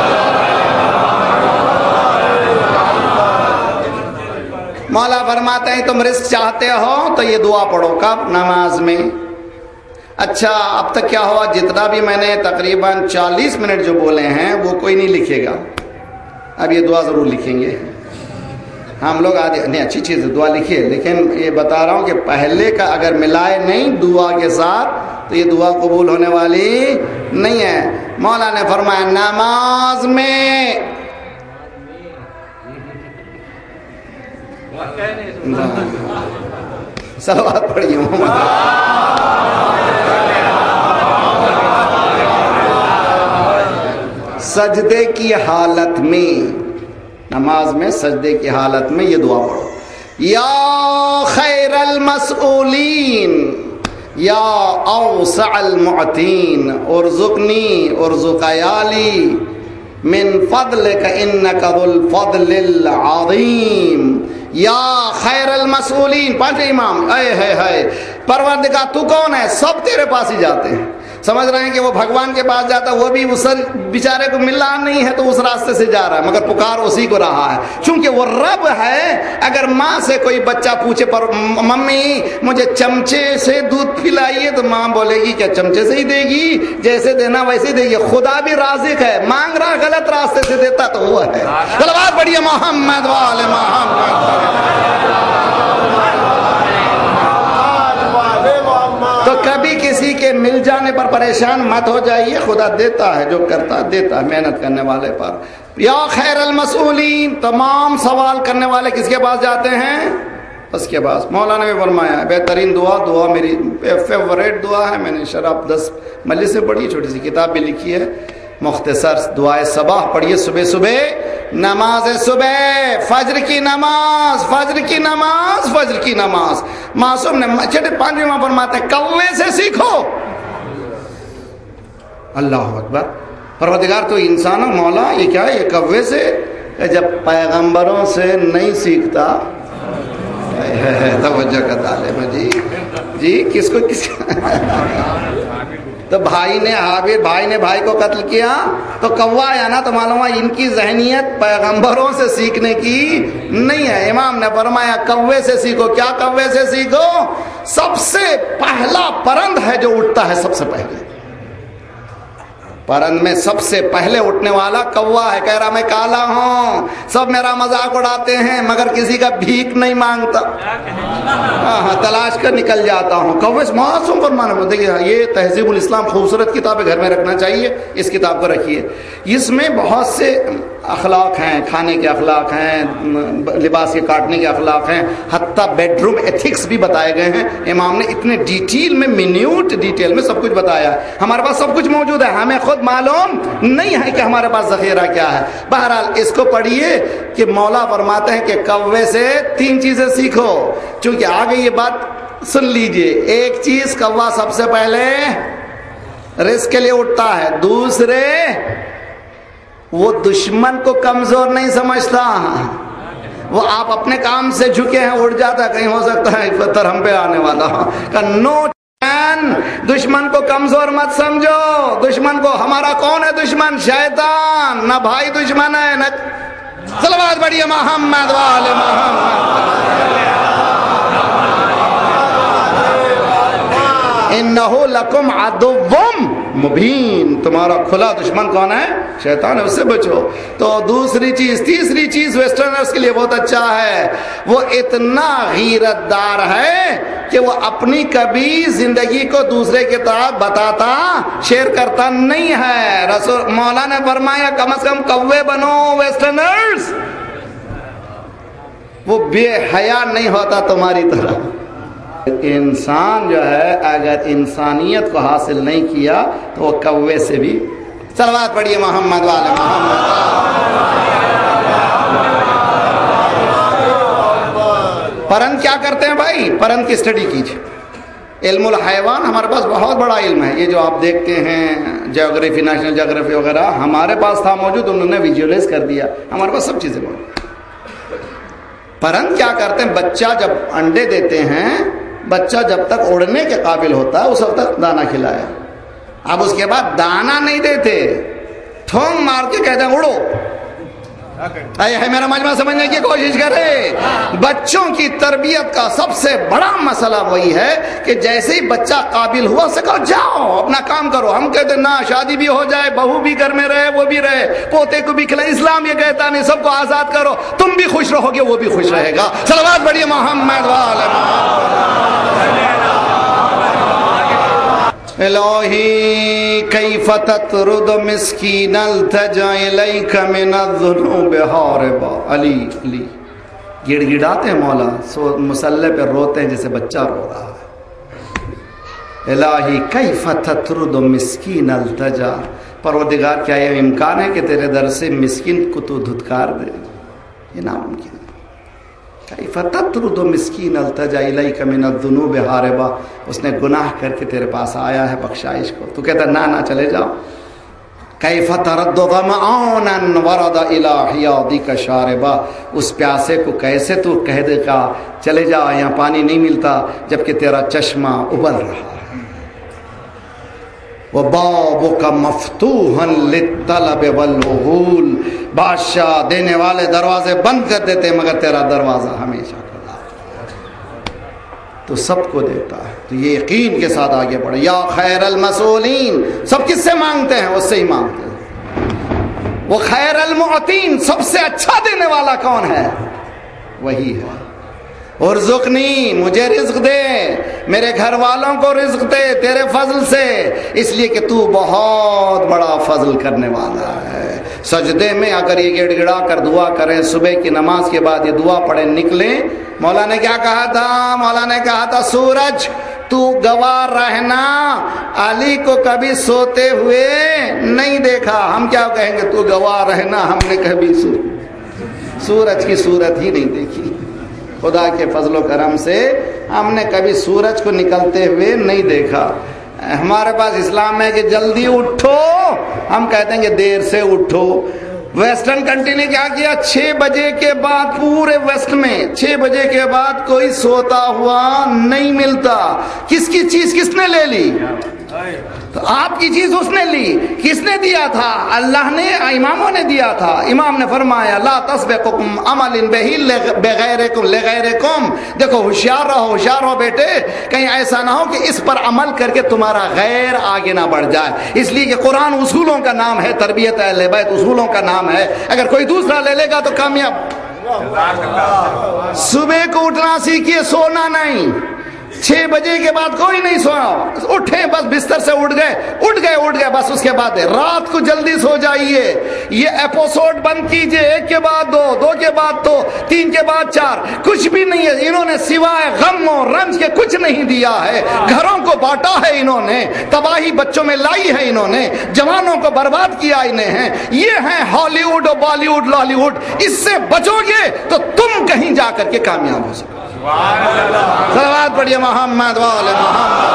مولا فرماتے ہیں تم رزق چاہتے ہو تو یہ دعا پڑھو. کب؟ نماز میں. اچھا اب تک کیا ہوا؟ جتنا بھی میں نے تقریباً 40 منٹ جو بولے ہیں وہ کوئی نہیں لکھے گا. اب یہ دعا ضرور لکھیں گے ہم لوگ. آج نہیں, اچھی چیز ہے, دعا لکھیے, لیکن یہ بتا رہا ہوں کہ پہلے کا اگر ملائے نہیں دعا کے ساتھ تو یہ دعا قبول ہونے والی نہیں ہے. مولا نے فرمایا نماز میں صلوات پڑھیے محمد. سجدے کی حالت میں, نماز میں سجدے کی حالت میں یہ دعا پڑھو. یا خیر المسئولین یا اوسع المعطین ارزقنی ارزق عیالی من فضلک انک ذو الفضل العظیم. یا خیر المسئولین. 5 امام. اے ہے پروردگار تو کون ہے؟ سب تیرے پاس ہی جاتے ہیں, समझ रहे हैं कि वो भगवान के पास जाता, वो भी उस बेचारे को मिलना नहीं है तो उस रास्ते से जा रहा है, मगर पुकार उसी को रहा है, क्योंकि वो रब है। अगर माँ से कोई बच्चा पूछे पर मम्मी मुझे चमचे से दूध पिलाइए, तो माँ बोलेगी क्या चमचे से ही देगी, जैसे देना वैसे देगी। खुदा भी राज़िक है, मांग रहा गलत रास्ते से देता तो वो है। सलवात पढ़िए मोहम्मद वाले मोहम्मद। तो कभी किसी के मिल जाने पर परेशान मत हो जाइए, खुदा देता है, जो करता देता है मेहनत करने वाले पर। या खैरल मसूलीन, तमाम सवाल करने वाले किसके पास जाते हैं? उसके पास। मौलाना ने फरमाया बेहतरीन दुआ मेरी फेवरेट दुआ है, मैंने शराब 10 मजलिस से पढ़ी, छोटी सी किताब भी लिखी है, मुख्तसर दुआए सबाह पढ़िए सुबह सुबह, नमाज सुबह, फजर की नमाज, फजर की नमाज, फजर की नमाज। मासूम ने छठे 5वें वहां फरमाते हैं कौवे से सीखो। अल्लाह अकबर। परवरदिगार तो इंसानों मौला ये क्या है, ये कौवे से? जब पैगंबरों से नहीं सीखता, तवज्जो का तालिब जी किसको तो भाई ने भाई को कत्ल किया तो कौवा आया ना, तो मालूम है इनकी जहनियत पैगंबरों से सीखने की नहीं है। इमाम ने फरमाया कौवे से सीखो। क्या कौवे से सीखो? सबसे पहला परंद है जो उठता है, सबसे पहले परंद में सबसे पहले उठने वाला कौवा है। कह रहा मैं काला हूं, सब मेरा मजाक उड़ाते हैं, मगर किसी का भीख नहीं मांगता, तलाश कर निकल जाता हूं। कौवे मासूम पर मानो। देखिए ये तहजीबुल इस्लाम खूबसूरत किताब है, घर में रखना चाहिए, इस किताब को रखिए। इसमें बहुत से अखलाक हैं, खाने के अखलाक हैं, लिबास के काटने के अखलाक हैं, हत्ता बेडरूम एथिक्स भी बताए गए हैं। इमाम ने इतने डिटेल में, मिन्यूट डिटेल में सब कुछ बताया है। हमारे पास सब कुछ मौजूद है, हमें खुद मालूम नहीं है कि हमारे पास ज़ख़ीरा क्या है। बहरहाल इसको पढ़िए कि मौला फरमाते हैं कि कौवे से 3 चीजें सीखो। चूंकि आगे ये बात सुन लीजिए, एक चीज कौवा सबसे पहले रिस्क के लिए उठता है, दूसरे वो दुश्मन को कमजोर नहीं समझता, वो आप अपने काम से झुके हैं उड़ जाता है, कहीं हो सकता है पत्थर हम पे आने वाला का। नो दुश्मन को कमजोर मत समझो। दुश्मन को, हमारा कौन है दुश्मन? शैतान। ना भाई दुश्मन है न। सलवात बढ़िए मोहम्मद वाले मोहम्मद। इन्नहु लकुम अदुव्वुम मुबीन। तुम्हारा खुला दुश्मन कौन है? शैतान है, उससे बचो। तो दूसरी चीज, तीसरी चीज वेस्टर्नर्स के लिए बहुत अच्छा है, वो इतना गीरतदार है कि वो अपनी कभी जिंदगी को दूसरे के तरफ बताता, शेयर करता नहीं है। रसूल मौला ने फरमाया कम से कम कौवे बनो वेस्टर्नर्स, वो बेहया नहीं होता तुम्हारी तरह। इंसान जो है अगर इंसानियत को हासिल नहीं किया तो वो कौवे से भी। सलवात पढ़िए मोहम्मद वाले मोहम्मद। परंद क्या करते हैं भाई? परंद की स्टडी कीजिए। इल्मुल हैवान हमारे पास बहुत बड़ा इल्म है। ये जो आप देखते हैं ज्योग्राफी, नेशनल ज्योग्राफी वगैरह हमारे पास था मौजूद, उन्होंने विजुअलाइज कर दिया, हमारे पास सब चीजें मौजूद। परंद क्या करते हैं? बच्चा जब अंडे देते हैं, बच्चा जब तक उड़ने के काबिल होता है उस वक्त तक दाना खिलाया। अब उसके बाद दाना नहीं देते, ठोंग मार के कहते हैं उड़ो। है मेरा मजमा समझने की कोशिश करे। बच्चों की तरबियत का सबसे बड़ा मसला वही है कि जैसे ही बच्चा काबिल हुआ उसे कहो जाओ अपना काम करो। हम कहते ना, शादी भी हो जाए, बहू भी घर में रहे, वो भी रहे, पोते को भी खिलाए। इस्लाम ये कहता नहीं, सबको आजाद करो, तुम भी खुश रहोगे वो भी खुश रहेगा। सलवात बढ़िए मोहम्मद वाले इलाही कैफ ततरुद मिस्कीनल तजा इलैका मिनज़्ज़ुनूब हारिबा। अली अली गिड़गिड़ाते हैं मौला, सो मुसल्ले पे रोते हैं जैसे बच्चा रो रहा है। इलाही कैफ ततरुद मिस्कीनल तजा। परवरदिगार क्या ये इम्कान है कि तेरे दर से मिस्किन को तू धुतकार दे? ये नामुमकिन। कैफ ततरुद मिस्कीन अल्तजा इलैका मिनज़्ज़ुनूब हारिबा। उसने गुनाह करके तेरे पास आया है बख्शाइश को, तू कहता ना ना चले जाओ। कैफ तरद्दु ज़मआनन वरद इला हियादिका शारिबा। उस प्यासे को कैसे तू कह देगा चले जाओ, यहाँ पानी नहीं मिलता, जबकि तेरा चश्मा उबल रहा है। وَبَابُكَ مَفْتُوحًا لِلطَّلَبِ وَالْعُغُولِ، بادشاہ دینے والے دروازے بند کر دیتے مگر تیرا دروازہ ہمیشہ کھلا، تو سب کو دیتا ہے۔ تو یہ یقین کے ساتھ آگے بڑھے۔ یا خیر المسئولین، سب کس سے مانگتے ہیں؟ اس سے ہی مانگتے ہیں۔ وہ خیر المعطین، سب سے اچھا دینے والا کون ہے؟ وہی ہے۔ ارزقنی، مجھے رزق دے، میرے گھر والوں کو رزق دے تیرے فضل سے، اس لیے کہ تو بہت بڑا فضل کرنے والا ہے۔ سجدے میں اگر یہ گڑ گڑا کر دعا کریں، صبح کی نماز کے بعد یہ دعا پڑھیں، نکلیں، مولا نے کیا کہا تھا؟ مولا نے کہا تھا سورج تو گواہ رہنا، علی کو کبھی سوتے ہوئے نہیں دیکھا۔ ہم کیا کہیں گے؟ تو گواہ رہنا، ہم نے کبھی سورج کی صورت ہی نہیں دیکھی۔ خدا کے فضل و کرم سے ہم نے کبھی سورج کو نکلتے ہوئے نہیں دیکھا۔ ہمارے پاس اسلام ہے کہ جلدی اٹھو، ہم کہتے ہیں کہ دیر سے اٹھو۔ ویسٹرن کنٹری نے کیا کیا؟ 6 بجے کے بعد پورے ویسٹ میں 6 بجے کے بعد کوئی سوتا ہوا نہیں ملتا۔ کس کی چیز کس نے لے لی؟ تو آپ کی چیز اس نے لی۔ کس نے دیا تھا؟ اللہ نے، اماموں نے دیا تھا۔ امام نے فرمایا لا تسبقکم عمل بہ بغیرکم لغیرکم، دیکھو ہوشیار رہو بیٹے، کہیں ایسا نہ ہو کہ اس پر عمل کر کے تمہارا غیر آگے نہ بڑھ جائے۔ اس لیے کہ قرآن اصولوں کا نام ہے، تربیت اہل بیت اصولوں کا نام ہے، اگر کوئی دوسرا لے لے گا تو کامیاب۔ صبح کو اٹھنا سیکھیے، سونا نہیں۔ 6 بجے کے بعد کوئی نہیں سونا، اٹھے بس بستر سے اٹھ گئے بس، اس کے بعد رات کو جلدی سو جائیے۔ یہ ایپیسوڈ بند کیجئے، 1 کے بعد 2، 2 کے بعد 2، 3 کے بعد 4، کچھ بھی نہیں ہے۔ انہوں نے سوائے غم و رنج کے کچھ نہیں دیا ہے۔ گھروں کو بانٹا ہے انہوں نے، تباہی بچوں میں لائی ہے انہوں نے، جوانوں کو برباد کیا انہیں ہیں۔ یہ ہیں ہالی ووڈ اور بالی ووڈ لالی ووڈ، اس سے بچو گے تو تم کہیں جا کر کے کامیاب ہو سکو۔ صلوات پڑھیے محمد وآل محمد۔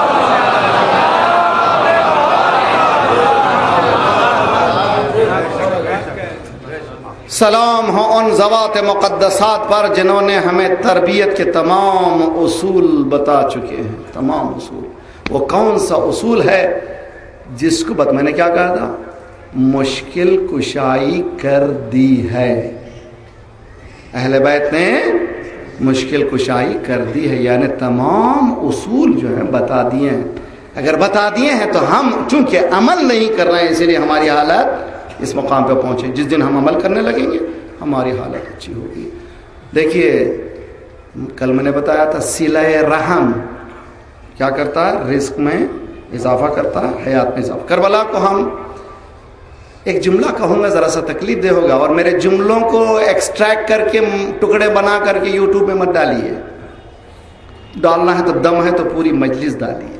سلام ہو ان ذوات مقدسات پر جنہوں نے ہمیں تربیت کے تمام اصول بتا چکے ہیں، تمام اصول۔ وہ کون سا اصول ہے جس کو میں نے کیا کہا تھا؟ مشکل کشائی کر دی ہے، اہل بیت نے مشکل کشائی کر دی ہے، یعنی تمام اصول جو ہیں بتا دیے ہیں۔ اگر بتا دیے ہیں تو ہم چونکہ عمل نہیں کر رہے ہیں، اسی لیے ہماری حالت اس مقام پہ پہنچے۔ جس دن ہم عمل کرنے لگیں گے ہماری حالت اچھی ہوگی۔ دیکھیے کل میں نے بتایا تھا صلہ رحم کیا کرتا ہے؟ رزق میں اضافہ کرتا ہے، حیات میں اضافہ۔ کربلا کو ہم ایک جملہ کہوں گا، ذرا سا تکلیف دہ ہوگا، اور میرے جملوں کو ایکسٹریکٹ کر کے ٹکڑے بنا کر کے یوٹیوب میں مت ڈالیے، ڈالنا ہے تو دم ہے تو پوری مجلس ڈالیے۔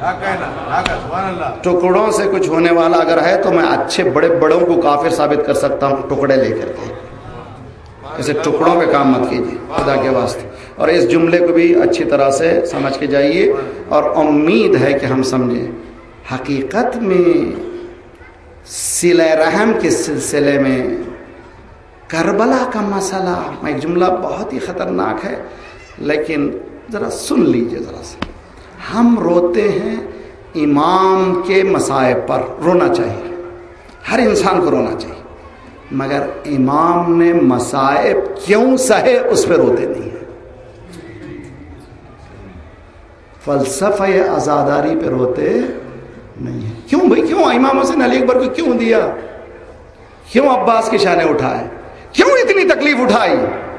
ٹکڑوں سے کچھ ہونے والا اگر ہے تو میں اچھے بڑوں کو کافر ثابت کر سکتا ہوں ٹکڑے لے کر کے۔ اسے ٹکڑوں پہ کام مت کیجیے خدا کے واسطے، اور اس جملے کو بھی اچھی طرح سے سمجھ کے جائیے، اور امید ہے کہ ہم سمجھیں۔ حقیقت میں صلہ رحم کے سلسلے میں کربلا کا مسئلہ، ایک جملہ بہت ہی خطرناک ہے لیکن ذرا سن لیجئے ذرا سا۔ ہم روتے ہیں امام کے مصائب پر، رونا چاہیے، ہر انسان کو رونا چاہیے، مگر امام نے مصائب کیوں سہے اس پہ روتے نہیں ہیں۔ فلسفہ عزاداری پہ روتے نہیں ہے۔ کیوں بھائی، کیوں امام حسین علی اکبر کو کیوں دیا؟ کیوں عباس کے شانے اٹھائے؟ کیوں اتنی تکلیف اٹھائی؟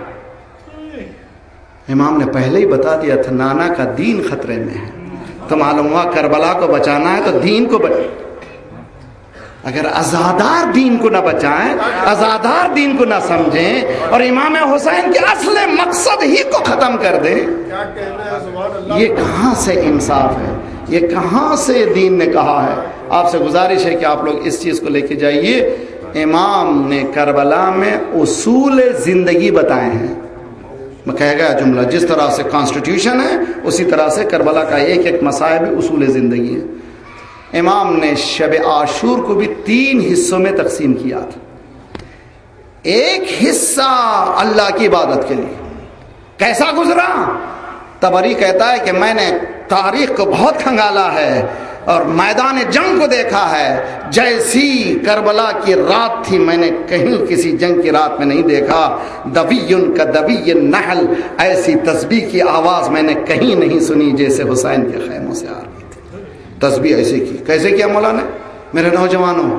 امام نے پہلے ہی بتا دیا تھا نانا کا دین خطرے میں ہے، تو معلوم ہوا کربلا کو بچانا ہے تو دین کو اگر ازادار دین کو نہ بچائیں، ازادار دین کو نہ سمجھیں، اور امام حسین کے اصل مقصد ہی کو ختم کر دیں، یہ کہاں سے انصاف ہے؟ یہ کہاں سے دین نے کہا ہے؟ آپ سے گزارش ہے کہ آپ لوگ اس چیز کو لے کے جائیے۔ امام نے کربلا میں اصول زندگی بتائے ہیں۔ میں کہہ گیا جملہ، جس طرح سے کانسٹیٹیوشن ہے اسی طرح سے کربلا کا ایک ایک مسائب اصول زندگی ہے۔ امام نے شب عاشور کو بھی 3 حصوں میں تقسیم کیا تھا۔ ایک حصہ اللہ کی عبادت کے لیے، کیسا گزرا؟ طبری کہتا ہے کہ میں نے تاریخ کو بہت کھنگالا ہے، اور میدان جنگ کو دیکھا ہے، جیسی کربلا کی رات تھی میں نے کہیں کسی جنگ کی رات میں نہیں دیکھا، دبیٌ کا دبی النحل، ایسی تسبیح کی آواز میں نے کہیں نہیں سنی جیسے حسین کے خیموں سے آ رہی تھی۔ تسبیح ایسی کی، کیسے کیا مولا نے؟ میرے نوجوانوں،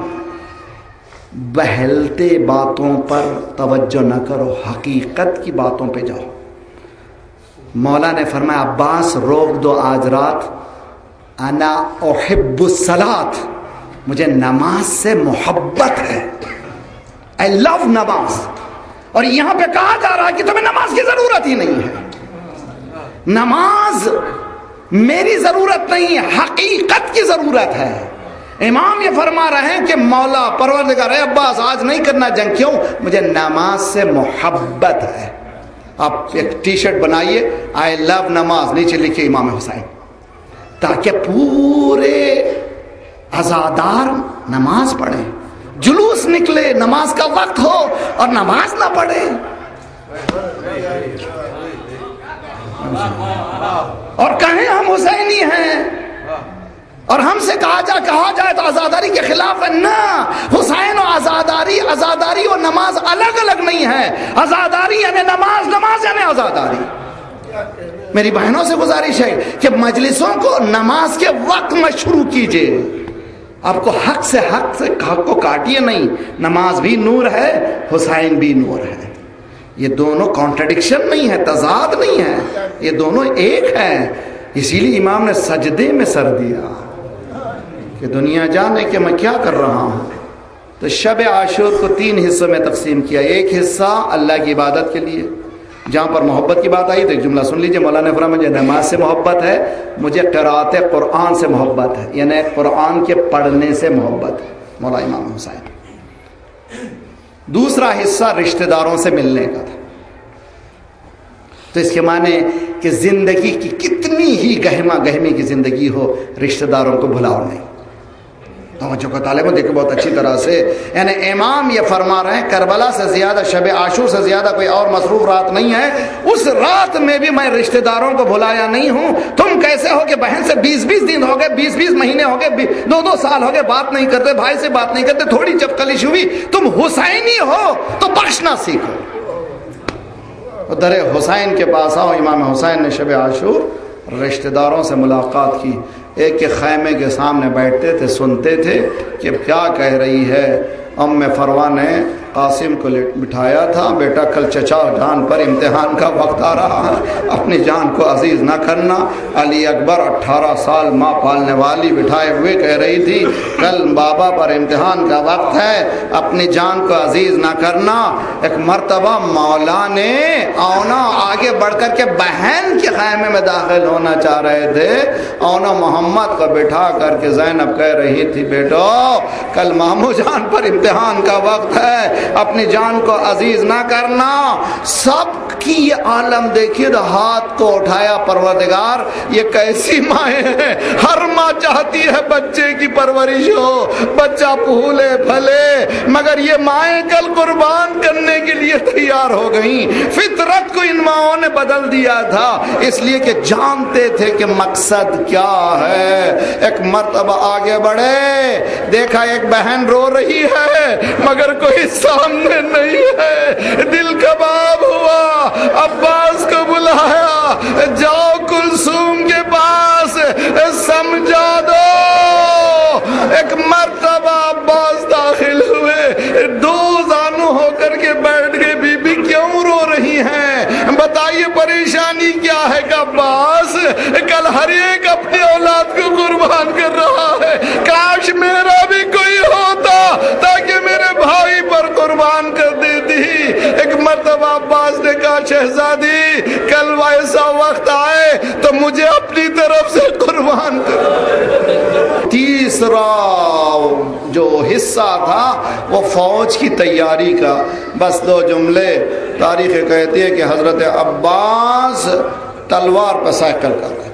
بہلتے باتوں پر توجہ نہ کرو، حقیقت کی باتوں پہ جاؤ۔ مولا نے فرمایا عباس روک دو آج رات، انا احب الصلاۃ، مجھے نماز سے محبت ہے، I love نماز۔ اور یہاں پہ کہا جا رہا ہے کہ تمہیں نماز کی ضرورت ہی نہیں ہے، نماز میری ضرورت نہیں ہے، حقیقت کی ضرورت ہے۔ امام یہ فرما رہے ہیں کہ مولا پروردگار، اے عباس آج نہیں کرنا جنگ، کیوں؟ مجھے نماز سے محبت ہے۔ آپ ایک ٹی شرٹ بنائیے، آئی لو نماز، نیچے لکھیے امام حسین، تاکہ پورے عزادار نماز پڑھیں، جلوس نکلے، نماز کا وقت ہو اور نماز نہ پڑھے، اور کہیں ہم حسینی ہیں اور ہم سے کہا جائے تو عزاداری کے خلاف ہے۔ نہ، حسین و عزاداری و نماز الگ الگ نہیں ہے، عزاداری یعنی نماز، نماز یعنی عزاداری۔ میری بہنوں سے گزارش ہے کہ مجلسوں کو نماز کے وقت میں شروع کیجئے، آپ کو حق سے حق کو کاٹیے نہیں، نماز بھی نور ہے، حسین بھی نور ہے، یہ دونوں کانٹرڈکشن نہیں ہے، تضاد نہیں ہے، یہ دونوں ایک ہیں۔ اسی لیے امام نے سجدے میں سر دیا کہ دنیا جانے کہ میں کیا کر رہا ہوں۔ تو شب عاشور کو 3 حصوں میں تقسیم کیا، ایک حصہ اللہ کی عبادت کے لیے، جہاں پر محبت کی بات آئی تو ایک جملہ سن لیجئے، مولانا نے فرمایا مجھے نماز سے محبت ہے، مجھے قرات قرآن سے محبت ہے، یعنی قرآن کے پڑھنے سے محبت ہے، مولا امام حسین۔ دوسرا حصہ رشتہ داروں سے ملنے کا تھا، تو اس کے معنی کہ زندگی کی کتنی ہی گہما گہمی کی زندگی ہو، رشتہ داروں کو بھلاؤ نہیں۔ توجہ کا طالب ہو، دیکھیں بہت اچھی طرح سے، یعنی امام یہ فرما رہے ہیں کربلا سے زیادہ، شب عاشور سے زیادہ کوئی اور مصروف رات نہیں ہے، اس رات میں بھی میں رشتہ داروں کو بھلایا نہیں ہوں۔ تم کیسے ہو کہ بہن سے 20 دن ہو گئے، 20 مہینے ہو گئے، 2 سال ہو گئے بات نہیں کرتے، بھائی سے بات نہیں کرتے، تھوڑی جب کلش ہوئی، تم حسینی ہو تو بخشنا سیکھو، در حسین کے پاس آؤ۔ امام حسین نے شب عاشور رشتہ داروں سے ملاقات کی، ایک کے خیمے کے سامنے بیٹھتے تھے، سنتے تھے کہ کیا کہہ رہی ہے۔ ام فروہ نے قاسم کو بٹھایا تھا، بیٹا کل چچا جان پر امتحان کا وقت آ رہا ہے، اپنی جان کو عزیز نہ کرنا۔ علی اکبر 18 سال ماں پالنے والی بٹھائے ہوئے کہہ رہی تھی کل بابا پر امتحان کا وقت ہے، اپنی جان کو عزیز نہ کرنا۔ ایک مرتبہ مولا نے اونا آگے بڑھ کر کے بہن کے خیمے میں داخل ہونا چاہ رہے تھے، اونا محمد کو بٹھا کر کے زینب کہہ رہی تھی بیٹو کل مامو جان پر امتحان کا وقت ہے، اپنی جان کو عزیز نہ کرنا۔ سب کی یہ عالم دیکھیے، ہاتھ کو اٹھایا پروردگار یہ کیسی مائیں ہیں، ہر ماں چاہتی ہے بچے کی پرورش ہو، بچہ پھولے پھلے، مگر یہ مائیں کل قربان کرنے کے لیے تیار ہو گئیں۔ فطرت کو ان ماؤں نے بدل دیا تھا، اس لیے کہ جانتے تھے کہ مقصد کیا ہے۔ ایک مرتبہ آگے بڑھے، دیکھا ایک بہن رو رہی ہے مگر کوئی سامنے نہیں ہے، دل کباب ہوا، عباس کو بلایا، جاؤ کلثوم کے پاس سمجھا دو۔ ایک مرتبہ عباس داخل ہوئے، 2 زانو ہو کر کے بیٹھ گئے، بی بی کیوں رو رہی ہیں، بتائیے پریشانی کیا ہے؟ کہ عباس کل ہر ایک اپنی اولاد کو قربان کر رہا ہے، کاش میرا بھی کوئی ہوتا تاکہ میرے بھائی پر قربان کر دیتی۔ ایک مرتبہ عباس نے کہا شہزادی کل ایسا وقت آئے تو مجھے اپنی طرف سے قربان کر۔ تیسرا جو حصہ تھا وہ فوج کی تیاری کا، بس 2 جملے۔ تاریخ کہتی ہے کہ حضرت عباس تلوار پہ سائیکل کر رہے،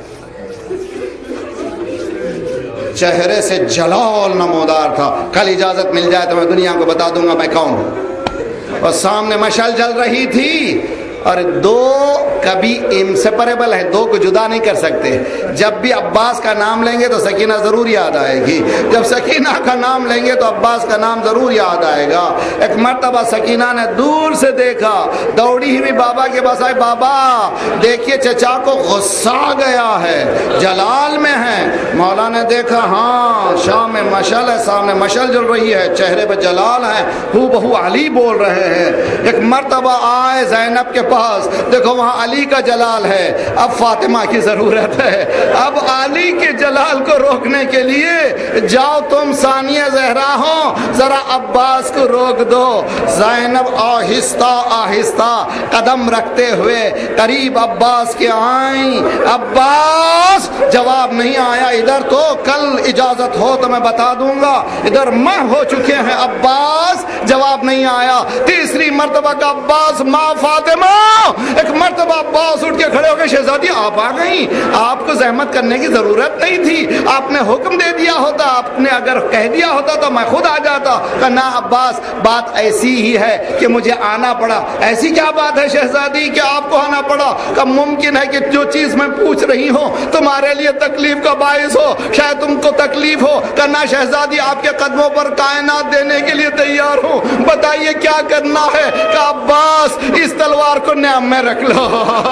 چہرے سے جلال نمودار تھا، کل اجازت مل جائے تو میں دنیا کو بتا دوں گا میں کون ہوں، اور سامنے مشعل جل رہی تھی، اور دو کبھی انسیپریبل ہیں، دو کو جدا نہیں کر سکتے. جب بھی عباس کا نام لیں گے تو سکینہ ضرور یاد آئے گی، جب سکینہ کا نام لیں گے تو عباس کا نام ضرور یاد آئے گا. ایک مرتبہ سکینہ نے دور سے دیکھا، دوڑی ہوئی بابا کے پاس آئی، بابا دیکھیے چچا کو غصہ گیا ہے، جلال میں ہے. مولا نے دیکھا ہاں شام میں مشعل ہے، سامنے مشعل جل رہی ہے، چہرے پہ جلال ہے، ہو بہو علی بول رہے ہیں. ایک مرتبہ آئے زینب کے پاس، دیکھو وہاں علی کا جلال ہے، اب فاطمہ کی ضرورت ہے. اب علی کے جلال کو روکنے کے لیے جاؤ تم ثانیہ زہرا ہو، ذرا عباس کو روک دو. زینب آہستہ آہستہ قدم رکھتے ہوئے قریب عباس کے آئیں. عباس جواب نہیں آیا. ادھر تو کل اجازت ہو تو میں بتا دوں گا، ادھر ماہ ہو چکے ہیں. عباس جواب نہیں آیا. تیسری مرتبہ کا عباس ماں فاطمہ. ایک مرتبہ عباس اٹھ کے کھڑے ہو گئے، شہزادی آپ آ گئیں، آپ کو زحمت کرنے کی ضرورت نہیں تھی، آپ نے حکم دے دیا ہوتا، آپ نے اگر کہہ دیا ہوتا تو میں خود آ جاتا. کہ نہ عباس بات ایسی ہی ہے کہ مجھے آنا پڑا. ایسی کیا بات ہے شہزادی کہ آپ کو آنا پڑا؟ کہ ممکن ہے کہ جو چیز میں پوچھ رہی ہوں تمہارے لیے تکلیف کا باعث ہو، شاید تم کو تکلیف ہو. کہ نہ شہزادی آپ کے قدموں پر کائنات دینے کے لیے تیار ہوں، بتائیے کیا کرنا ہے؟ کہ عباس اس تلوار کو نیام میں رکھ لو.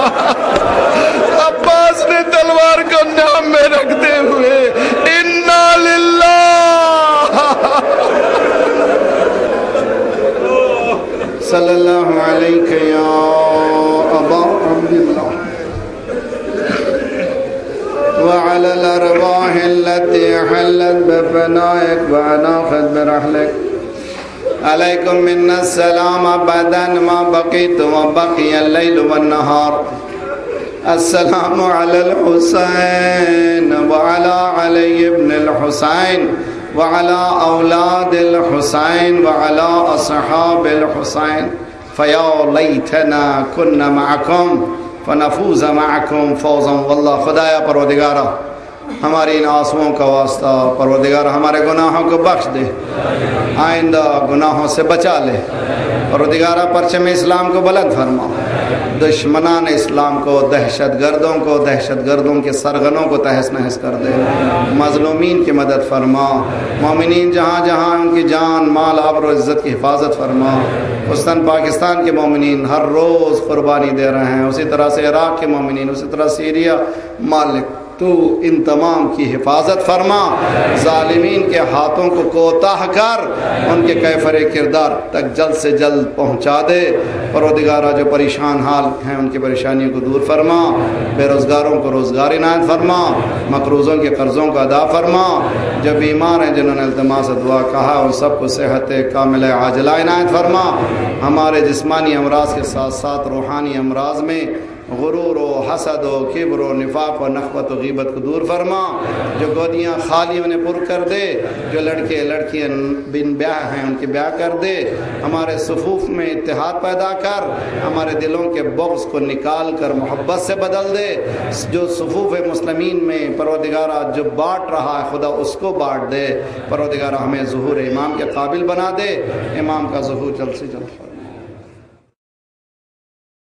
عباس نے تلوار کو نیام میں رکھتے ہوئے انا للہ صلی اللہ علیہ یا ابا عبداللہ وعلى الارواح التي حلت بفنائك وعناقت برحلك عليكم منا السلام ابدا ما بقيت وبقي الليل والنهار. السلام على الحسين وعلى علي بن الحسين وعلى اولاد الحسين وعلى اصحاب الحسين فيا ليتنا كنا معكم فنفوز معكم فوزا والله. خدایا پروردگارا ہماری ان آنسوؤں کا واسطہ، پروردگار ہمارے گناہوں کو بخش دے، آئندہ گناہوں سے بچا لے. پروردگارہ پرچم اسلام کو بلند فرما، دشمنان اسلام کو، دہشت گردوں کے سرغنوں کو تہس نہس کر دے. مظلومین کی مدد فرما، مومنین جہاں جہاں ان کی جان مال آبرو عزت کی حفاظت فرما. خصوصاً پاکستان کے مومنین ہر روز قربانی دے رہے ہیں، اسی طرح سے عراق کے مومنین، اسی طرح سیریا. مالک تو ان تمام کی حفاظت فرما، ظالمین کے ہاتھوں کو کوتاہ کر ان کے کیفر کردار تک جلد سے جلد پہنچا دے. پروردگارہ جو پریشان حال ہیں ان کی پریشانیوں کو دور فرما، بے روزگاروں کو روزگار عنایت فرما، مقروضوں کے قرضوں کو ادا فرما. جو بیمار ہیں جنہوں نے التماس دعا کہا ان سب کو صحت کامل عاجلہ عنایت فرما. ہمارے جسمانی امراض کے ساتھ ساتھ روحانی امراض میں غرور و حسد و کبر و نفاق و نخوت و غیبت کو دور فرما. جو گودیاں خالی انہیں پر کر دے، جو لڑکے لڑکیاں بن بیاہ ہیں ان کے بیاہ کر دے. ہمارے صفوف میں اتحاد پیدا کر، ہمارے دلوں کے بغض کو نکال کر محبت سے بدل دے. جو صفوف مسلمین میں پروردگارہ جو بانٹ رہا ہے خدا اس کو بانٹ دے. پروردگارہ ہمیں ظہور امام کے قابل بنا دے. امام کا ظہور جلد سے جلد